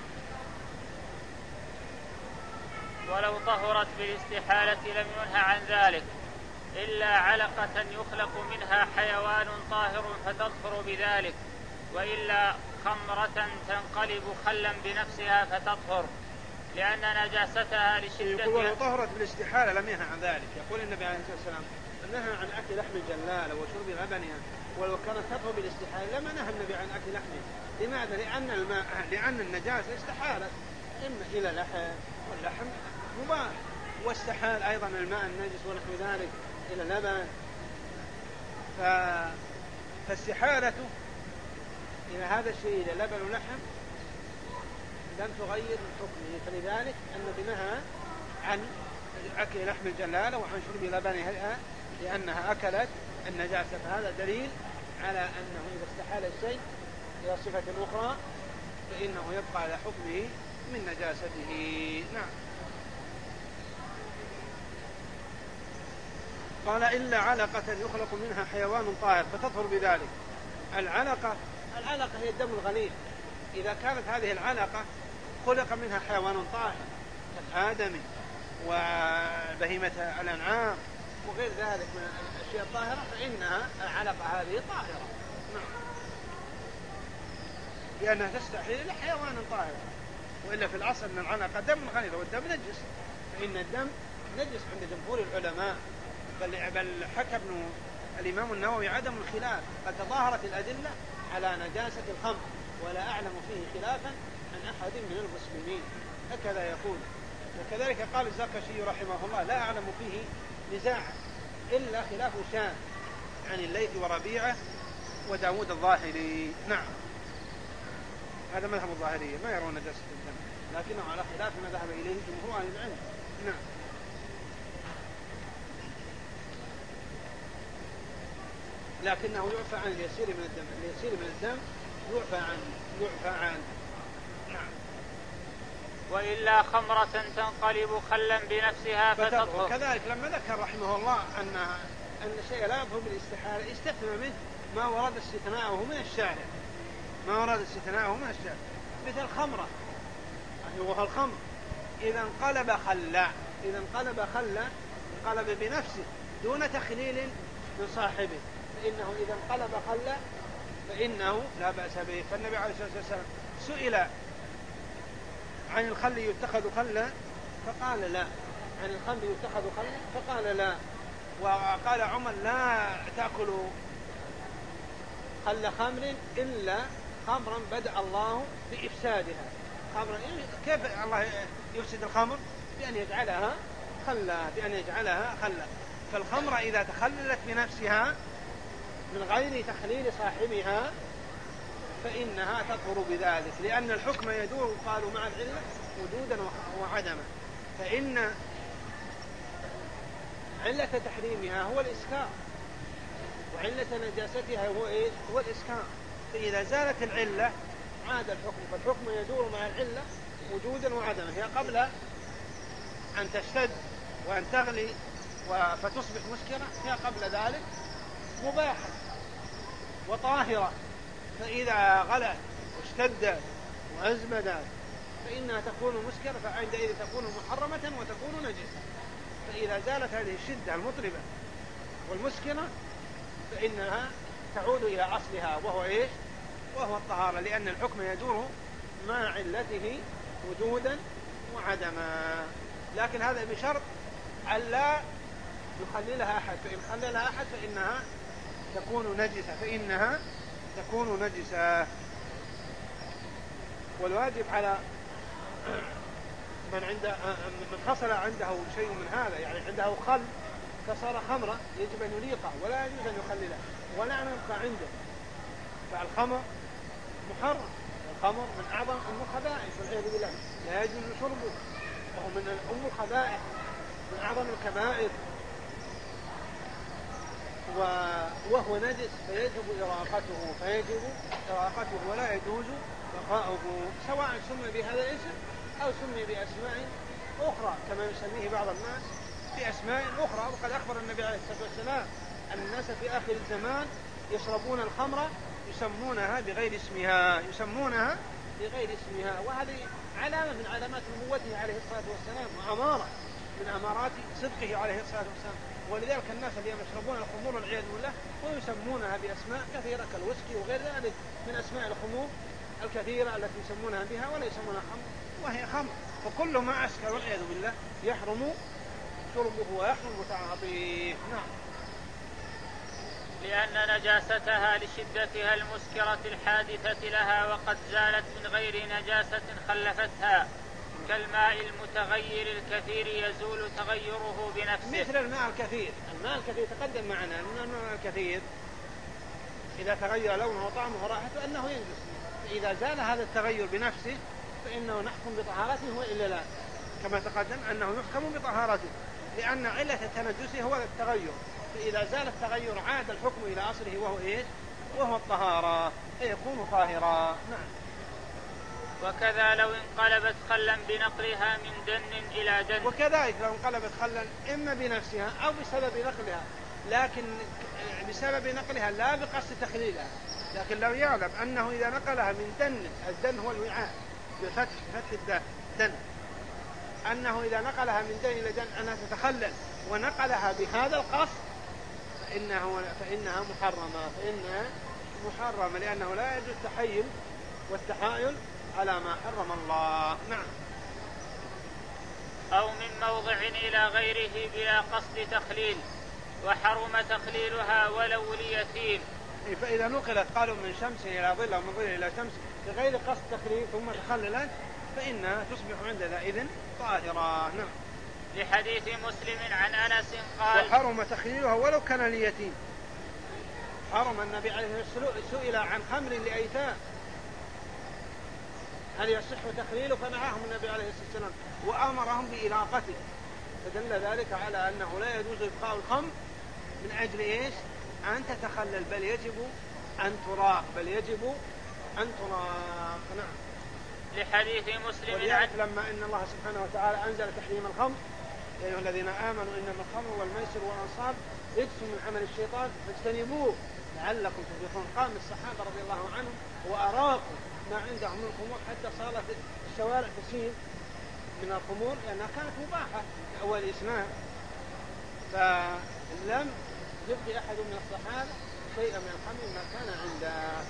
ولو طهرت بالاستحالة لم ينهى عن ذلك إلا علقة يخلق منها حيوان طاهر فتطهر بذلك، وإلا خمرة تنقلب خلا بنفسها فتطهر لأن نجاستها لشدتها. يقول ولو طهرت بالاستحالة لم ينهى عن ذلك. يقول النبي عليه الصلاة والسلام نهى عن أكل لحم الجلالة وشرب لبنها، ولو كانت تطهر بالاستحالة لما نهى النبي عن أكل لحمه. لماذا؟ لأن الماء لأن النجاسة استحالت إما إلى لحم واللحم مباح، واستحال أيضا الماء النجس ونحو ذلك إلى لبن. ف... فاستحالة إلى هذا الشيء إلى لبن ولحم لم تغير من حكمه، فلذلك النبي نهى عن أكل لحم الجلالة وعن شرب لبنها لأنها أكلت النجاسة. فهذا دليل على أنه إذا استحال الشيء إلى صفة أخرى فإنه يبقى على حكمه من نجاسته. نعم. قال إلا علقة يخلق منها حيوان طاهر فتطهر بذلك. العلقة العلقة هي الدم الغليظ. إذا كانت هذه العلقة خلق منها حيوان طاهر كالآدمي وبهيمة الأنعام وغير ذلك من الأشياء الطاهرة فإنها العلقة هذه طاهرة. نعم. لأنها تستحيل إلى حيوان طاهر، وإلا في الأصل أن العلقة دم غليظ والدم نجس، فإن الدم نجس عند جمهور العلماء. بل حكى ابن الإمام النووي عدم الخلاف، قد تظاهرت الأدلة على نجاسة الخمر ولا أعلم فيه خلافا عن أحد من المسلمين، هكذا يقول. وكذلك قال الزركشي رحمه الله لا أعلم فيه نزاعا إلا خلاف شان عن الليث وربيعة وداود الظاهري. نعم. هذا مذهب الظاهرية ما يرون نجاسة الدم، لكنه على خلاف ما ذهب إليه جمهور أهل العلم. نعم. لكنه يعفى عن اليسير من الدم، اليسير من الدم يعفى عن يعفى عن نعم. وإلا خمرة تنقلب خلا بنفسها فتطهر. وكذلك لما ذكر رحمه الله أن أن الشيء لا يظهر بالاستحالة استثنى منه ما ورد استثناءه من الشارع، ما ورد استثناءه من الشارع مثل خمرة، يعني وهو الخمر إذا انقلب خلا، إذا انقلب خلا انقلب بنفسه دون تخليل من صاحبه، فإنه إذا انقلب خلا فإنه لا بأس به. فالنبي عليه الصلاة والسلام سئل عن الخل يتخذ خلا فقال لا، عن الخمر يتخذ خلا فقال لا. وقال عمر لا تأكلوا خل خمر إلا خمرا بدأ الله بإفسادها. خمرا كيف الله يفسد الخمر؟ بأن يجعلها خلا، بأن يجعلها خلا. فالخمر إذا تخللت بنفسها من غير تخليل صاحبها فإنها تطهر بذلك، لأن الحكم يدور قالوا مع العلة وجودا وعدما، فإن علة تحريمها هو الإسكار وعلة نجاستها هو إيه؟ هو الإسكار. فإذا زالت العلة عاد الحكم، فالحكم يدور مع العلة وجودا وعدما. هي قبل أن تشتد وأن تغلي فتصبح مسكرة هي قبل ذلك مباحة وطاهرة، فإذا غلت واشتدت وأزمدت فإنها تكون مسكرة، فعندئذ تكون محرمة وتكون نجسة. فإذا زالت هذه الشدة المطربة والمسكرة فإنها تعود إلى أصلها وهو إيش؟ وهو الطهارة، لأن الحكم يدور مع علته وجودا وعدما، لكن هذا بشرط ألا يخللها أحد، فإن خللها أحد فإنها تكون نجسة فإنها تكون نجسة. والواجب على من عنده من حصل عنده شيء من هذا، يعني عنده خل فصار خمرة، يجب أن يليقه ولا يجوز أن يخلله ولا أن يبقى عنده. فالخمر محرم، الخمر من أعظم أم الخبائث والعياذ بالله، لا يجوز شربه، وهو من أم الخبائث من أعظم الكبائر، وهو نجس فيجب إراقته فيجب إراقته ولا يجوز بقاؤه، سواء سمي بهذا الاسم أو سمي بأسماء أخرى كما يسميه بعض الناس بأسماء أخرى. وقد أخبر النبي عليه الصلاة والسلام أن الناس في آخر الزمان يشربون الخمر يسمونها بغير اسمها يسمونها بغير اسمها وهذه علامة من علامات نبوته عليه الصلاة والسلام، وأمارة من أمارات صدقه عليه الصلاة والسلام. ولذلك الناس اليوم يشربون الخمور والعياذ بالله ويسمونها بأسماء كثيرة كالويسكي وغير ذلك من أسماء الخمور الكثيرة التي يسمونها بها ولا يسمونها خمر وهي خمر. فكل ما أسكر والعياذ بالله يحرم شربه ويحرم تعاطيه. نعم. لأن نجاستها لشدتها المسكرة الحادثة لها، وقد زالت من غير نجاسة خلفتها، كالماء المتغير الكثير يزول تغيره بنفسه. مثل الماء الكثير، الماء الكثير تقدم معنا أن الماء الكثير إذا تغير لونه وطعمه ورائحته أنه ينجس، فإذا زال هذا التغير بنفسه فإنه نحكم بطهارته وإلا لا، كما تقدم أنه يحكم بطهارته، لأن علة التنجس هو التغير، فإذا زال التغير عاد الحكم إلى أصله وهو إيش؟ وهو الطهارة، فيكون طاهرا. نعم. وكذا لو انقلبت خلا بنقلها من دن إلى دن. وكذلك لو انقلبت خلا إما بنفسها أو بسبب نقلها، لكن بسبب نقلها لا بقصد تخليلها، لكن لو يعلم أنه إذا نقلها من دن، الدن هو الوعاء بفتح فتح الدن دن، أنه إذا نقلها من دن إلى دن أنها تتخلل ونقلها بهذا القصد فإنه فإنها محرمة فإنها محرمة لأنه لا يجوز التحيل والتحايل على ما حرم الله. نعم. أو من موضع إلى غيره بلا قصد تخليل، وحرم تخليلها ولو ليتيم. فإذا نقلت قالوا من شمس إلى ظل أو من ظل إلى شمس بغير قصد تخليل ثم تخللت فإنها تصبح عندئذ طاهرة. نعم. لحديث مسلم عن أنس قال: وحرم تخليلها ولو كان ليتيم. حرم النبي عليه الصلاة والسلام سئل عن خمر لأيتام هل يصح تخليله، فنهاهم النبي عليه الصلاة والسلام وأمرهم بإلاقته، فدل ذلك على أنه لا يجوز إبقاء الخمر من أجل إيش؟ أن تتخلل، بل يجب أن تراق بل يجب أن تراق. نعم. لحديث مسلم ولذلك لما إن الله سبحانه وتعالى أنزل تحريم الخمر يا أيها الذين آمنوا إنما الخمر والميسر والأنصاب رجس من عمل الشيطان فاجتنبوه لعلكم تفلحون. قام الصحابة رضي الله عنهم وأراقوا ما عندهم من الخمور حتى صارت الشوارع تسيل من الخمور لأنها كانت مباحة في أول الإسلام، فلم يبقي أحد من الصحابة شيئا من الخمر ما كان عنده.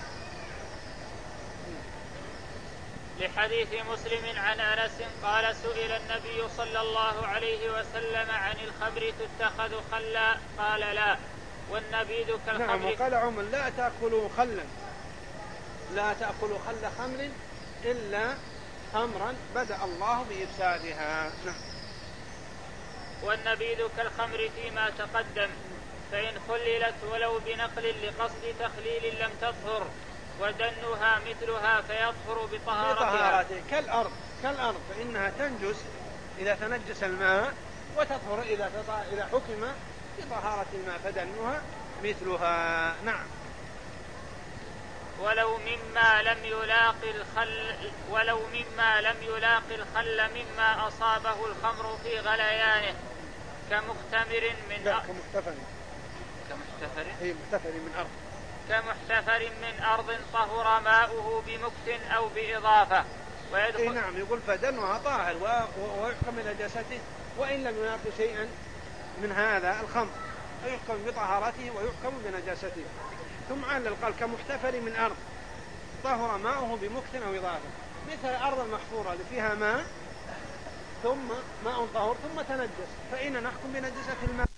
لحديث مسلم عن أنس قال: سئل النبي صلى الله عليه وسلم عن الخمر تتخذ خلا؟ قال: لا، والنبيذ كالخمر. نعم. وقال عمر: لا تأكلوا خلا لا تأكلوا خل خمر إلا خمرا بدأ الله بإفسادها. نعم. والنبيذ كالخمر فيما تقدم، فإن خللت ولو بنقل لقصد تخليل لم تطهر، ودنها مثلها فيطهر بطهارتها. كالأرض كالأرض فإنها تنجس إذا تنجس الماء وتطهر إذا إذا حكم بطهارة الماء، فدنها مثلها. نعم. ولو مما لم يلاقي الخل ولو مما لم يلاقي الخل مما أصابه الخمر في غليانه كمختمر من لا كمحتفر كمحتفر هي محتفر من أرض كمحتفر من أرض طهر ماؤه بمكت أو بإضافة ويدخل. إيه نعم. يقول فدنها طاهر ويحكم بنجاسته وإن لم يلاقي شيئا من هذا الخمر فيحكم بطهارته ويحكم بنجاسته. ثم علل قال كمحتفل من أرض طهر ماؤه بمكث أو إضافة، مثل الأرض المحفورة اللي فيها ماء ثم ماء طهور ثم تنجس، فإن نحكم بنجسة الماء.